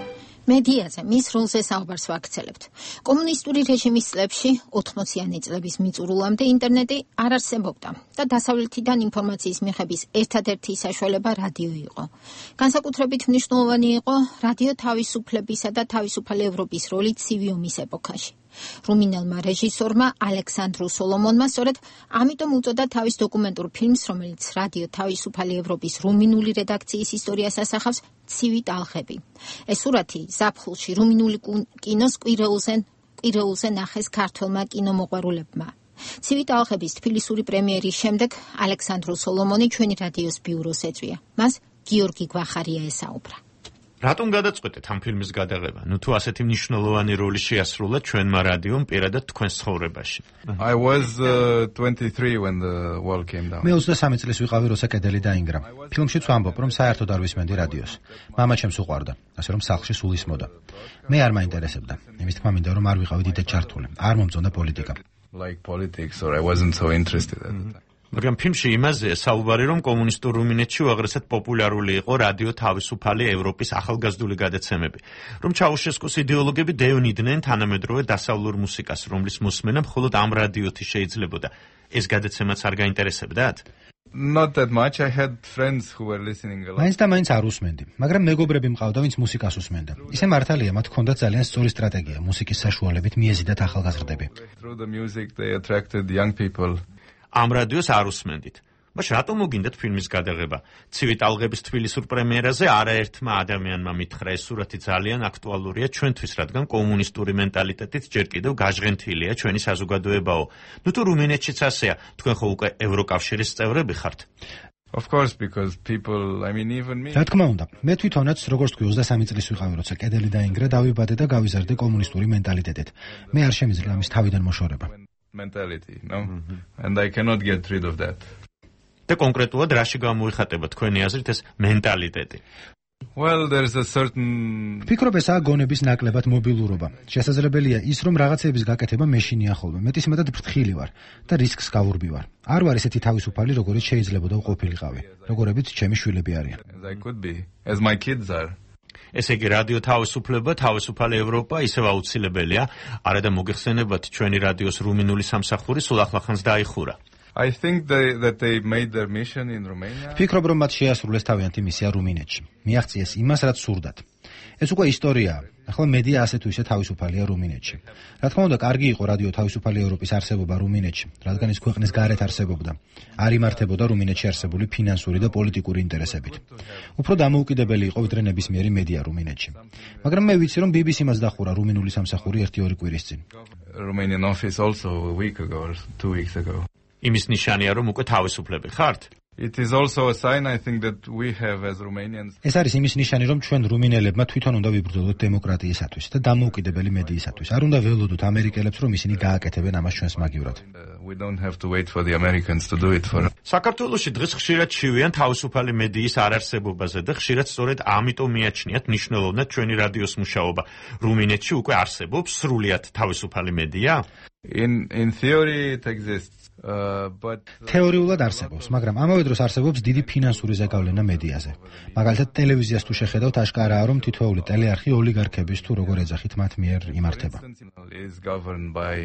მედიაზე მის როლზე საუბარს ვაგრძელებთ. კომუნისტური რეჟიმის წლებში, ოთხმოციანი წლების მიწურულამდე ინტერნეტი არ არსებობდა და დასავლეთიდან ინფორმაციის მიღების ერთადერთი საშუალება რადიო იყო. განსაკუთრებით მნიშვნელოვანი იყო რადიო თავისუფლებისა და თავისუფალი ევროპის როლი ცივი ომის ეპოქაში. რუმინელმა რეჟისორმა ალექსანდრუ სოლომონმა სწორედ ამიტომ უწოდა თავის დოკუმენტურ ფილმს, რომელიც რადიო თავისუფალი ევროპის რუმინული რედაქციის ისტორიას ასახავს, ცივი ტალღები. ეს სურათი ზაფხულში რუმინული კინოს კვირეულზე კვირეულზე ნახეს ქართველმა კინომოყვარულებმა. ცივი ტალღების თბილისური პრემიერის შემდეგ ალექსანდრუ სოლომონი ჩვენი რადიოს ბიუროს ეწვია. მას გიორგი გვახარია ესაუბრა. რატომ გადაწყვეტეთ ამ ფილმის გადაღება? ნუ თუ ასეთი მნიშვნელოვანი როლი შეასრულა ჩვენმა რადიომ პირადად თქვენს ცხოვრებაში. I was uh, twenty-three when the wall came down. მე ოცდასამი წლის ვიყავი, როცა კედელი დაინგრა. ფილმშიც ვამბობ, რომ საერთოდ არ ვისმენდი რადიოს. მამა ჩემს უყვარდა, ასე რომ სახლში სულ ისმოდა. მე არ მაინტერესებდა. იმის თქმა მინდა, რომ არ ვიყავი დიდად ჩართული. არ მომწონდა პოლიტიკა. Like politics or I wasn't so interested at the time. მაგრამ ფილმში იმაზეა საუბარი, რომ კომუნისტურ რუმინეთში უაღრესად პოპულარული იყო რადიო თავისუფალი ევროპის ახალგაზრდული გადაცემები, რომ ჩაუშესკოს იდეოლოგები დევნიდნენ თანამედროვე დასავლურ მუსიკას, რომლის მოსმენა მხოლოდ ამ რადიოთი შეიძლებოდა. ეს გადაცემაც არ გაინტერესებდათ? Not that much. I had friends who were listening a lot. მაინც და მაინც არ უსმენდი, მაგრამ მეგობრები მყავდა, ვინც მუსიკას უსმენდა. ისე მართალია, მათ ჰქონდათ ძალიან სწორი სტრატეგია, მუსიკის საშუალებით მიეზიდათ ახალგაზრდები. Through the music they attracted young people. ამ რადიოს არ უსმენდით. მაშ რატომ მოგინდათ ფილმის გადაღება? ცივი ტალღების თბილისურ პრემიერაზე არაერთმა ადამიანმა მითხრა, ეს სურათი ძალიან აქტუალურია ჩვენთვის, რადგან კომუნისტური მენტალიტეტით ჯერ კიდევ გაჟღენთილია ჩვენი საზოგადოებაო. ნუ თუ რუმინეთშიც ასეა, თქვენ ხო უკვე ევროკავშირის წევრები ხართ? Of course, because people, I mean even me. რა თქმა უნდა, მე თვითონაც როგორც თქვი ოცდასამი წლის ვიყავი, როცა კედელი დაინგრა, დავიბადე და გავიზარდე კომუნისტური მენტალიტეტით. მე არ შემიძლია ამის თავიდან მოშორება. mentality, no? Mm-hmm. And I cannot get rid of that. და კონკრეტულად რაში გამოიხატება თქვენი აზრით ეს მენტალიტეტი? Well, there's a certain ფიქრობ ესაა გონების ნაკლებად მობილურობა. შესაძლებელია ის, რომ რაღაცების გაკეთება მეშინია ხოლმე. მეტისმეტად ფრთხილი ვარ და რისკს გავურბივარ. არ ვარ ესეთი თავისუფალი, როგორიც შეიძლებოდა ყოფილიყავი, როგორებიც ჩემი შვილები არიან. As I could be, as my kids are. ესე იგი რადიო თავისუფლება, თავისუფალი ევროპა ისევ აუცილებელია. არადა მოგეხსენებათ ჩვენი რადიოს რუმინული სამსახური სულ ახლახანს დაიხურა. I think they, that they made their mission in Romania. ფიქრობ, რომ მათ შეასრულეს თავიანთი მისია რუმინეთში. მიაღწიეს იმას, რაც სურდათ. ეს უკვე ისტორიაა. ახლა მედია ასე თუ ისე თავისუფალია რუმინეთში. რა თქმა უნდა, კარგი იყო რადიო თავისუფალი ევროპის არსებობა რუმინეთში, რადგან ის ქვეყნის გარეთ არსებობდა. არ იმართებოდა რუმინეთში არსებული ფინანსური და პოლიტიკური ინტერესებით. უფრო დამოუკიდებელი იყო ვიდრე ნებისმიერი მედია რუმინეთში. მაგრამ მე ვიცი, რომ ბი ბი სი-მას დახურა რუმინული სამსახური ერთი-ორი კვირის წინ. Romanian office also a week ago or two weeks ago. იმის ნიშანია, რომ უკვე თავისუფლები ხართ? It is also a sign, I think, that we have as Romanians. ეს არის იმის ნიშანი, რომ ჩვენ რუმინელებმა თვითონ უნდა ვიბრძოლოთ დემოკრატიისათვის და დამოუკიდებელი მედიისათვის. არ უნდა ველოდოთ ამერიკელებს, რომ ისინი გააკეთებენ ამას ჩვენს მაგივრად. We don't have to wait for the Americans to do it for us. საქართველოში დღეს ხშირად შევიან თავისუფალი მედიის არარსებობაზე და ხშირად სწორედ ამიტომ მიაჩნიათ მნიშვნელოვნად ჩვენი რადიოს მუშაობა. რუმინეთში უკვე არსებობს სრულიად თავისუფალი მედია? In in theory it exists. Uh, but თეორიულად არსებობს, მაგრამ ამავე დროს არსებობს დიდი ფინანსური ზეგავლენა მედიაზე. მაგალითად, ტელევიზიას თუ შეხედავთ, აშკარაა, რომ თითოეული ტელეარხი ოლიგარქების თუ როგორ ეძახით მათ მიერ იმართება. is governed by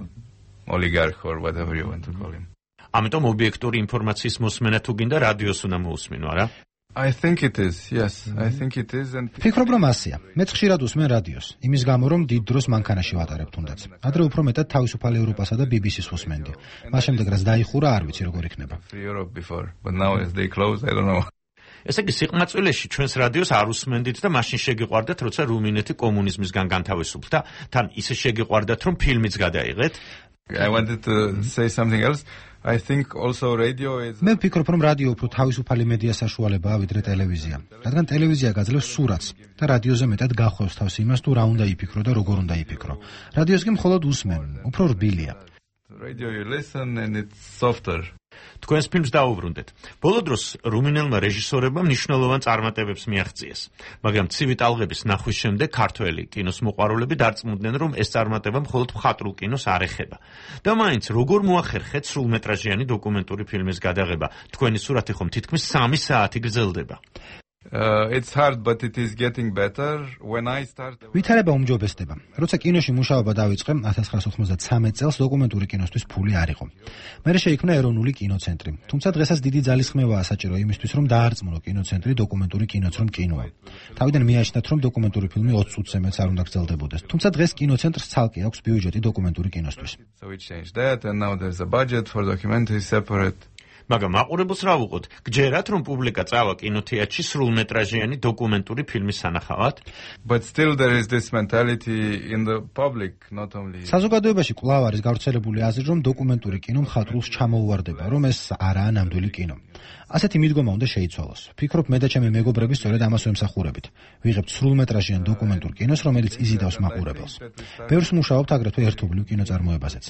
uh, oligarch or whatever you want to call him. ამიტომ ობიექტური ინფორმაციის მოსმენა თუ გინდა რადიოს უნდა მოусმინო, არა? I think it is. Yes, I think it is and ფიქრობ, რომ ასეა. მე ხშირად უსმენ რადიოს, იმის გამო, რომ დიდ დროს მანქანაში ვატარებ თუნდაც. ადრე უფრო მეტად თავისუფალი ევროპასა და ბი ბი სის უსმენდი. მას შემდეგ რაც დაიხურა, არ ვიცი როგორ იქნება. Europe before, but now as they close, I don't know. ესე იგი სიყმაწვილეში ჩვენს რადიოს არ უსმენდით და მაშინ შეგიყვარდათ, როცა რუმინეთი კომუნიზმისგან განთავისუფლდა, თან ისე შეგიყვარდათ, რომ ფილმიც გადაიღეთ? I wanted to say something else. I think also radio is მე ვფიქრობ, რომ რადიო უფრო თავისუფალი მედია საშუალებაა ვიდრე ტელევიზია. რადგან ტელევიზია გაძლევს სურათს და რადიოზე მეტად გახვევს თავს იმას, თუ რა უნდა იფიქრო და როგორ უნდა იფიქრო. რადიოს კი მხოლოდ უსმენ, უფრო რბილია. Radio you listen and it's softer. თქვენს ფილმს დაუბრუნდეთ. ბოლო დროს რუმინელმა რეჟისორებმა მნიშვნელოვან წარმატებებს მიაღწიეს. მაგრამ ცივი ტალღების ნახვის შემდეგ ქართველი კინოს მოყვარულები დარწმუნდნენ, რომ ეს წარმატება მხოლოდ მხატვრულ კინოს არ ეხება. და მაინც როგორ მოახერხეთ სრულმეტრაჟიანი დოკუმენტური ფილმის გადაღება? თქვენი სურათი ხომ თითქმის სამი საათი გრძელდება. Uh, it's hard, but it is getting better. When I start ვითარება უმჯობესდება. როცა კინოში მუშაობა დავიწყე ათას ცხრაას ოცდაათი წელს დოკუმენტური კინოსთვის ფული არ იყო. მერე შეიქმნა ეროვნული კინოცენტრი. თუმცა დღესაც დიდი ძალისხმევაა საჭირო იმისთვის, რომ დაარწმუნო კინოცენტრი დოკუმენტური კინოც რომ კინოა. თავიდან მიაჩნდათ, რომ დოკუმენტური ფილმი ოცი წუთზე მეც არ უნდა გრძელდებოდეს. თუმცა დღეს კინოცენტრს ცალკე აქვს ბიუჯეტი დოკუმენტური კინოსთვის. So we changed that and now there's a budget for documentary separate. მაგრამ აყურებელს რა ვუყოთ? გჯერათ რომ პუბლიკა წავა კინოთეატრში სრულმეტრაჟიანი დოკუმენტური ფილმის სანახავად? But still there is this mentality in the public, not only საზოგადოებაში კვლავ არის გავრცელებული აზრი, რომ დოკუმენტური კინო მხატვრულს ჩამოუვარდება, რომ ეს არაა ნამდვილი კინო. ასეთი მიდგომა უნდა შეიცვალოს. ფიქრობ მე და ჩემი მეგობრები სწორედ ამას ვემსახურებით. ვიღებთ სრულმეტრაჟიან დოკუმენტურ კინოს, რომელიც იზიდავს მაყურებელს. ბევრს მუშაობთ აგრეთვე ერთობლივ კინოწარმოებაზეც.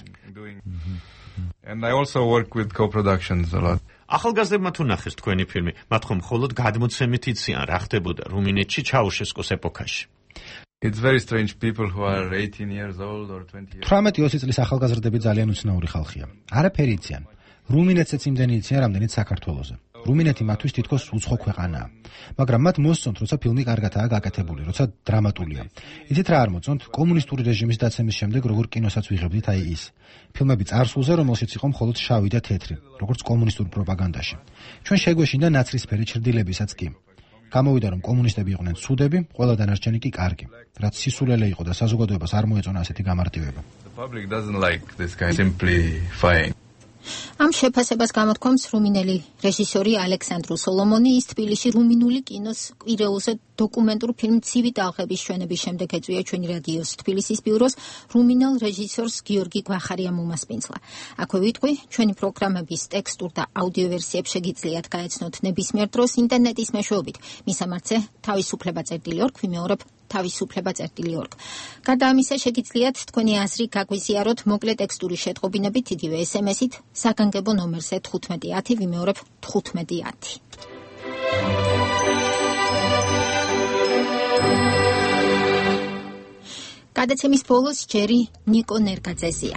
And I also work with co-productions a lot. ახალგაზრდებმა თუ ნახეს თქვენი ფილმი, მათ ხომ მხოლოდ გადმოცემით იციან რა ხდებოდა რუმინეთში ჩაუშესკოს ეპოქაში. It's very strange people who are eighteen years old or twenty years. თვრამეტი ოცი წლის ახალგაზრდები ძალიან უცნაური ხალხია. არაფერი იციან. რუმინეთსაც იმდენი იციან, რამდენიც საქართველოზე. რუმინეთი მათთვის თითქოს უცხო ქვეყანაა. მაგრამ მათ მოსწონთ, როცა ფილმი კარგადაა გაკეთებული, როცა დრამატულია. იცით რა არ მოწონთ? კომუნისტური რეჟიმის დაცემის შემდეგ როგორ კინოსაც ვიღებდით აი ის. ფილმები წარსულზე, რომელშიც იყო მხოლოდ შავი და თეთრი, როგორც კომუნისტურ პროპაგანდაში. ჩვენ შეგვეშინდა ნაცრისფერი ჩრდილებისაც კი. გამოვიდა რომ კომუნისტები იყვნენ ცუდები, ყველა დანარჩენი კი კარგი. რაც სისულელე იყო და საზოგადოებას არ მოეწონა ასეთი გამარტივება. The public doesn't like this kind of simplifying. ამ შეფასებას გამოთქვამს რუმინელი რეჟისორი ალექსანდრუ სოლომონი. ის თბილისში რუმინული კინოს კვირეულზე დოკუმენტურ ფილმ ცივი ტალღების ჩვენების შემდეგ ეწვია ჩვენი რადიოს თბილისის ბიუროს რუმინელ რეჟისორს გიორგი გვახარიამ უმასპინძლა. აქვე ვიტყვი, ჩვენი პროგრამების ტექსტურ და აუდიო ვერსიებს შეგიძლიათ გაეცნოთ ნებისმიერ დროს ინტერნეტის მეშვეობით. მისამართზე თავისუფლება წერტილი ორ ვიმეორებ თავისუფლება წერტილი ორ. გარდა ამისა შეგიძლიათ თქვენი აზრი გაგვიზიაროთ მოკლე ტექსტური შეტყობინებით იგივე ეს ემ ესით საგანგებო ნომერზე თხუთმეტი ათი ვიმეორებ თხუთმეტი ათი. გადაცემის ბოლოს ჯერი ნიკო ნერგაძეზია.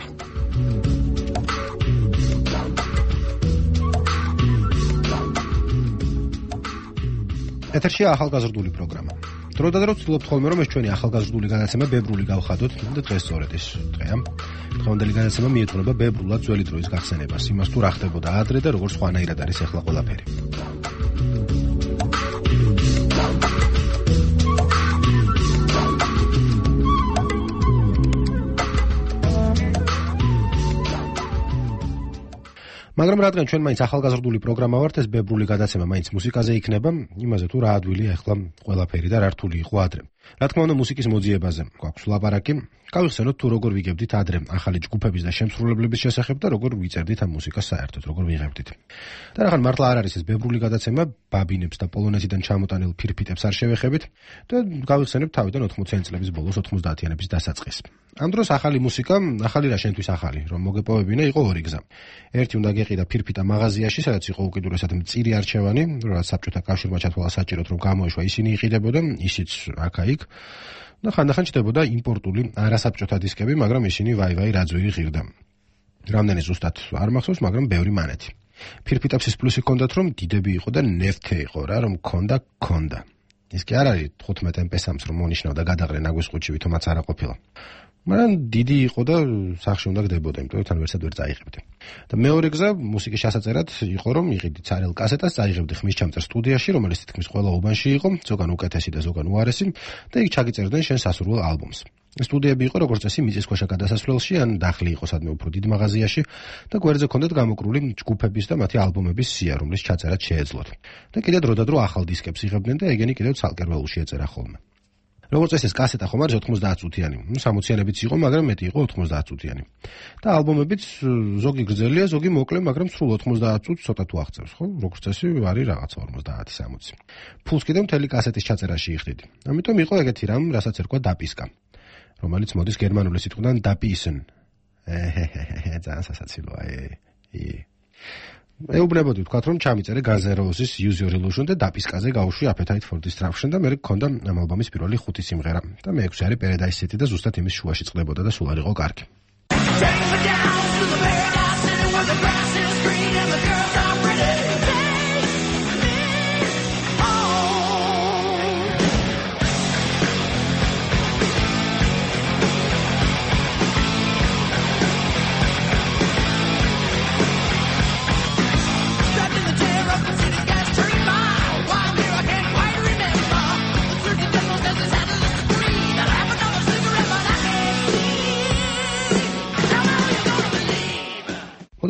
ეთერშია ახალგაზრდული პროგრამა. დრო და დრო ვცდილობთ ხოლმე რომ ეს ჩვენი ახალგაზრდული გადაცემა ბებრული გავხადოთ და დღეს სწორედ ის დღეა. დღევანდელი გადაცემა მიეძღვნება ბებრულად ძველი დროის გახსენებას, იმას თუ რა ხდებოდა ადრე და როგორ სხვანაირად არის ახლა ყველაფერი. მაგრამ რადგან ჩვენ მაინც ახალგაზრდული პროგრამა ვართ, ეს ბებრული გადაცემა მაინც მუსიკაზე იქნება, იმაზე თუ რა ადვილია ახლა ყველაფერი და რა რთული იყო ადრე. რა თქმა უნდა, მუსიკის მოძიებაზე გვაქვს ლაპარაკი. გავიხსენოთ თუ როგორ ვიგებდით ადრე ახალი ჯგუფების და შემსრულებლების შესახებ და როგორ ვიწერდით ამ მუსიკას საერთოდ, როგორ ვიღებდით. და რახან მართლა არ არის ეს ბებრული გადაცემა, ბაბინებს და პოლონეთიდან ჩამოტანილ ფირფიტებს არ შევეხებით და გავიხსენებთ თავიდან ოთხმოციანი წლების ბოლოს ოცდაათიანების დასაწყისს. ამ დროს ახალი მუსიკა, ახალი რა შენთვის ახალი, რომ მოგეპოვებინა იყო ორი გზა. ერთი უნდა გეყიდა ფირფიტა მაღაზიაში, სადაც იყო უკიდურესად მწირი არჩევანი, რაც საბჭოთა კავშირმა ჩათვალა საჭიროდ რომ გამოეშვა ისინი იყიდებოდა, ისიც აქა-იქ. და ხანდახან ჩდებოდა იმპორტული არასაბჭოთა დისკები, მაგრამ ისინი ვაი-ვაი რაძვირი ღირდა. რამდენი ზუსტად არ მახსოვს, მაგრამ ბევრი მანეთი. ფირფიტებს ის პლუსი ჰქონდათ, რომ დიდები იყო და ნефთე იყო რა, რომ ქონდა, ქონდა. ის კი არ არის თხუთმეტ ემ პი სამს რომ მონიშნავდა გადაღრე ნაგვის ყუთში, ვითომაც არ აყოფილა. მაგრამ დიდი იყო და სახში უნდა გდებოდა, იმიტომ რომ თან ვერსად ვერ წაიღებდი. და მეორე გზა მუსიკის შესაწერად იყო რომ იყიდი ცარელ კასეტას, წაიღებდი ხმის ჩამწერ სტუდიაში, რომელიც თითქმის ყველა უბანში იყო, ზოგან უკეთესი და ზოგან უარესი, და იქ ჩაგიწერდნენ შენ სასურველ ალბომს. სტუდიები იყო როგორც წესი მიწისქვეშა გადასასვლელში, ან დახლი იყო სადმე უფრო დიდ მაღაზიაში და გვერდზე ჰქონდათ გამოკრული ჯგუფების და მათი ალბომების სია, რომლის ჩაწერაც შეეძლოთ. და კიდე დრო და დრო ახალ დისკებს იღებდნენ და ეგენი კიდევ ცალკერველში ეწერა ხოლმე. როგორც წესი ეს კასეტა ხომ არის ოცდაათი წუთიანი. ნუ სამოციანებიც იყო, მაგრამ მეტი იყო ოცდაათი წუთიანი. და ალბომებიც ზოგი გრძელია, ზოგი მოკლე, მაგრამ სრულ ოცდაათი წუთს ცოტა თუ აღწევს, ხო? როგორც წესი არის რაღაცა ორმოცდაათი სამოცი. ფულს კიდევ მთელი კასეტის ჩაწერაში იხდიდი. ამიტომ იყო ეგეთი რამ, რასაც ერქვა დაპისკა, რომელიც მოდის გერმანული სიტყვიდან დაპისენ. ეჰეჰე, ძალიან სასაცილოა, ე. ეუბნებოდი ვთქვათ, რომ ჩამიწერე Guns N' Roses Use Your Illusion და დაპისკაზე გავუშვი Appetite for Destruction და მე გქონდა ამ ალბომის პირველი ხუთი სიმღერა და მეექვსე არის Paradise City და ზუსტად იმის შუაში წყდებოდა და სულ არ იყო კარგი.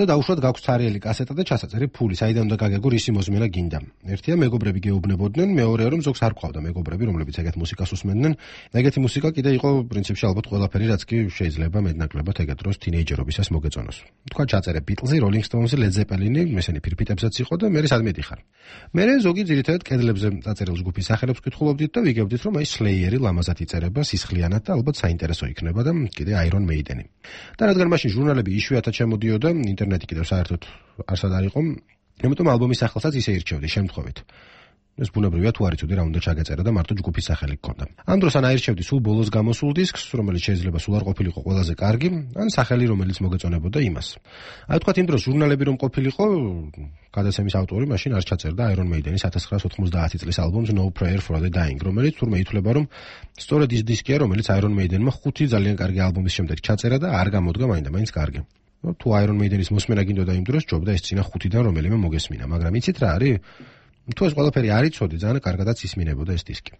და დაუშვათ გაქვს ცარიელი კასეტა და ჩასაწერი ფული, საიდან უნდა გაგეგო რისი მოსმენა გინდა. ერთია მეგობრები გეუბნებოდნენ, მეორეა რომ ზოგს არ ყავდა მეგობრები, რომლებიც ეგეთ მუსიკას უსმენდნენ. ეგეთი მუსიკა კიდე იყო პრინციპში ალბათ ყველაფერი, რაც კი შეიძლება მეტნაკლებად ეგეთ დროს თინეიჯერობისას მოგეწონოს. თქვა ჩაწერე Beatles-ი, Rolling Stones-ი, Led Zeppelin-ი, მესენი ფირფიტებსაც იყო და მე სადმე დიხარ. მე ზოგი ძირითადად კედლებზე დაწერილ ჯგუფის სახელებს ვკითხულობდით და ვიგებდით რომ აი Slayer-ი ლამაზად იწერება, სისხლიანად და ალბათ საინტერესო იქნება და კიდე Iron Maiden-ი. და რადგან მაშინ ჟურნალები იშვიათად შემოდიოდა, ინტერნეტი კიდევ საერთოდ არსად არ იყო, ამიტომ ალბომის სახელსაც ისე ირჩევდი შემთხვევით. ეს ბუნებრივია თუ არ იცოდი რა უნდა ჩაგეწერა და მარტო ჯგუფის სახელი გქონდა. ამ დროს ან აირჩევდი სულ ბოლოს გამოსულ დისკს, რომელიც შეიძლება სულ არ ყოფილიყო ყველაზე კარგი, ან სახელი, რომელიც მოგეწონებოდა იმას. აი თქვათ იმ დროს ჟურნალები რომ ყოფილიყო, გადაცემის ავტორი მაშინ არ ჩაწერდა Iron Maiden-ის ათას ცხრაასი ოცდაათი წლის ალბომს No Prayer for the Dying, რომელიც თურმე ითვლება რომ სწორედ ის დისკია, რომელიც Iron Maiden-მა ხუთი ძალიან კარგი ალბომის შემდეგ ჩაწერა და არ გამოდგა მაინდა-მაინც კარგი. თუ Iron Maiden-ის მოსმენა გინდოდა იმ დროს, ჯობდა ეს წინა ხუთიდან რომელიმე მოგესმინა, მაგრამ იცით რა არის? თუ ეს ყველაფერი არ იცოდი, ძალიან კარგადაც ისმინებოდა ეს დისკი.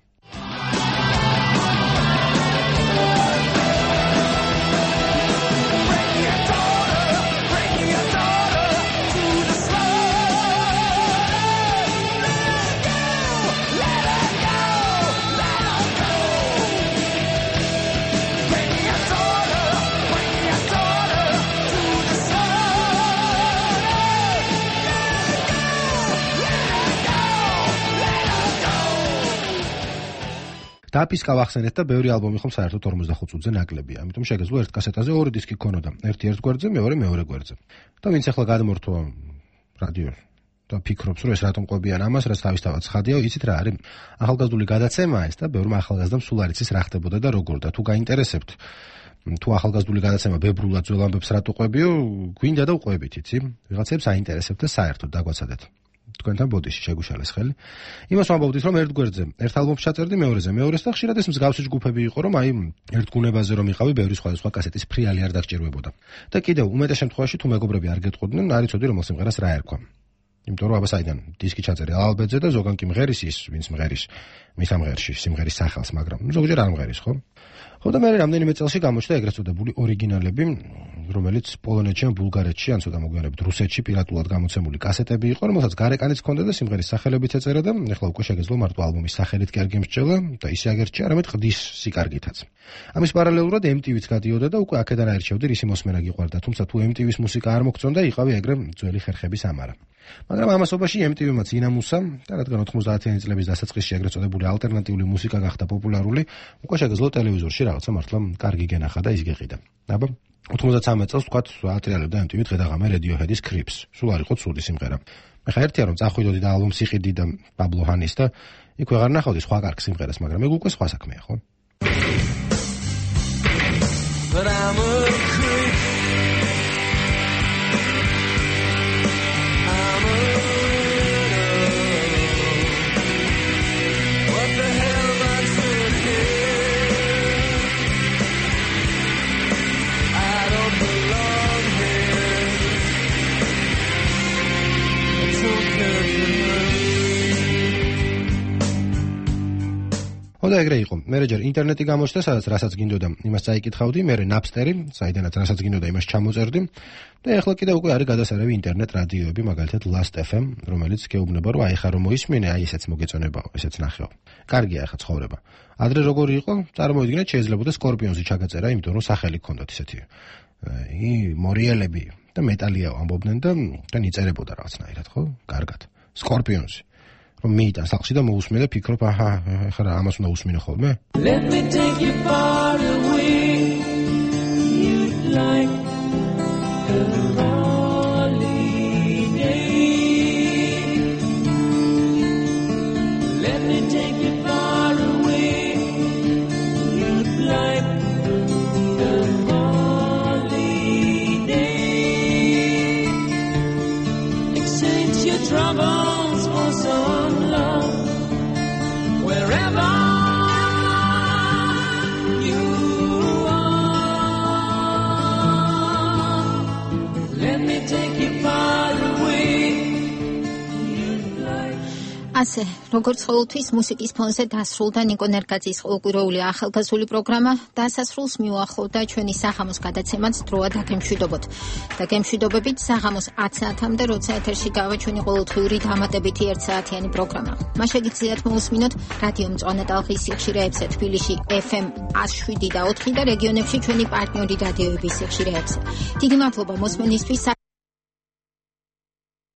დაპისკა ვახსენეთ და ბევრი ალბომი ხომ საერთოდ ორმოცდახუთ წუთზე ნაკლებია. ამიტომ შეგეძლო ერთ კასეტაზე ორი დისკი ქონოდა. ერთი ერთ გვერდზე, მეორე მეორე გვერდზე. და ვინც ახლა გადმორთვა რადიოს და ფიქრობს, რომ ეს რატომ ყვებიან ამას, რაც თავისთავად ცხადია, იცით რა არის? ახალგაზრდული გადაცემაა ეს და ბევრმა ახალგაზრდამ სულ არ იცის რა ხდებოდა და როგორ და თუ გაინტერესებთ, თუ ახალგაზრდული გადაცემა ბებრულად ძველ ამბებს რატო ყვებიო, გვინდა და უყვებით, იცი? ვიღაცებს აინტერესებთ და საერთოდ დაგვაცადეთ. თქვენთან ბოდიში შეგუშალეს ხელი. იმას ვამბობდით, რომ ერთ გვერდზე ერთ ალბომს ჩაწერდი, მეორეზე მეორეს და ხშირად ეს მსგავსი ჯგუფები იყო, რომ აი ერთ გუნებაზე რომ იყავი, ბევრი სხვადასხვა კასეტის ფრიალი არ დაგჭირვებოდა. და კიდევ უმეტეს შემთხვევაში თუ მეგობრები არ გეტყოდნენ, არ იცოდი რომ სიმღერას რა ერქვა. იმიტომ რომ აბა საიდან დისკი ჩაწერე ალბეთზე და ზოგან კი მღერის ის, ვინც მღერის მის ამღერში სიმღერის სახელს, მაგრამ ზოგჯერ არ მღერის, ხო? ხო და მე რამდენიმე წელში გამოჩნდა ეგრეთ წოდებული ორიგინალები, რომელიც პოლონეთში ან ბულგარეთში ან ცოტა მოგვიანებით რუსეთში პირატულად გამოცემული კასეტები იყო, რომელსაც გარეკანიც ჰქონდა და სიმღერის სახელებიც ეწერა და ეხლა უკვე შეგეძლო მარტო ალბომის სახელით კი არ გემსჯელა და ისე აგერჩია, არამედ ყდის სიკარგითაც. ამის პარალელურად M T V-ც გადიოდა და უკვე აქედან აირჩევდი რისი მოსმენა გიყვარდა, თუმცა თუ M T V-ის მუსიკა არ მოგწონდა, იყავი ეგრე ძველი ხერხების ამარა. მაგრამ ამასობაში M T V-მაც ინამუსა და რადგან ოცდაათიანი წლების დასაწყისში ეგრეთ წოდებული ალტერნატიული მუსიკა გახდა პოპულარული, უკვე შეგეძლო ტელევიზორში რაღაცა მართლა კარგი გენახა და ის გეყიდა. აბა ოცდათვრამეტ წელს თქვათ ატრიალებდა M T V-თ ღედაღამე Radiohead-ის Creeps. სულ არ იყო ცუდი სიმღერა. მე ხა ერთია რომ წახვიდოდი და ალბომს იყიდი და Pablo Hanis და იქ ვეღარ ნახავდი სხვა კარგ სიმღერას, მაგრამ ეგ უკვე სხვა საქმეა, ხო? But I'm a creep. I'm a What the hell am I doing here? I don't belong here. It's okay for me. ხოდა ეგრე იყო. მე ჯერ ინტერნეტი გამოჩნდა, სადაც რასაც გინდოდა, იმას წაიკითხავდი, მე ნაპსტერი, საიდანაც რასაც გინდოდა, იმას ჩამოწერდი. და ეხლა კიდე უკვე არის გადასარევი ინტერნეტ რადიოები, მაგალითად Last F M, რომელიც გეუბნება, რომ აი ხა რომ მოისმინე, აი ესეც მოგეწონებაო, ესეც ნახეო. კარგია ხა ცხოვრება. ადრე როგორი იყო, წარმოიდგინეთ, შეიძლებოდა Scorpions-ი ჩაგაწერა, იმიტომ რომ სახელი ჰქონდათ ისეთი. ი მორიელები და მეტალიაო ამბობდნენ და თან იწერებოდა რაღაცნაირად, ხო? კარგად. Scorpions-ი. რომ მიიტან სახლში და მოусმინე და ფიქრობ, აჰა, ხა ამას უნდა უსმინე ხოლმე? Let me take you far away. You'd like a holiday. Let me take you far away. You'd like a holiday. Exchange your troubles for some love. Wherever ასე, როგორც ყოველთვის მუსიკის ფონზე დასრულდა ნიკო ნერკაძის ყოველკვირეული ახალგაზრდული პროგრამა, დასასრულს მიუახლოვდა ჩვენი საღამოს გადაცემაც დროა დაგემშვიდობოთ. დაგემშვიდობებით საღამოს ათ საათამდე, როცა ეთერში გავა ჩვენი ყოველთვიური დამატებითი ერთ საათიანი პროგრამა. მას შეგიძლიათ მოусმინოთ რადიო მწვანე ტალღის სიხშირეებზე თბილისში ეფ ემ ათს შვიდი და ოთხი და რეგიონებში ჩვენი პარტნიორი რადიოების სიხშირეებზე. დიდი მადლობა მოსმენისთვის.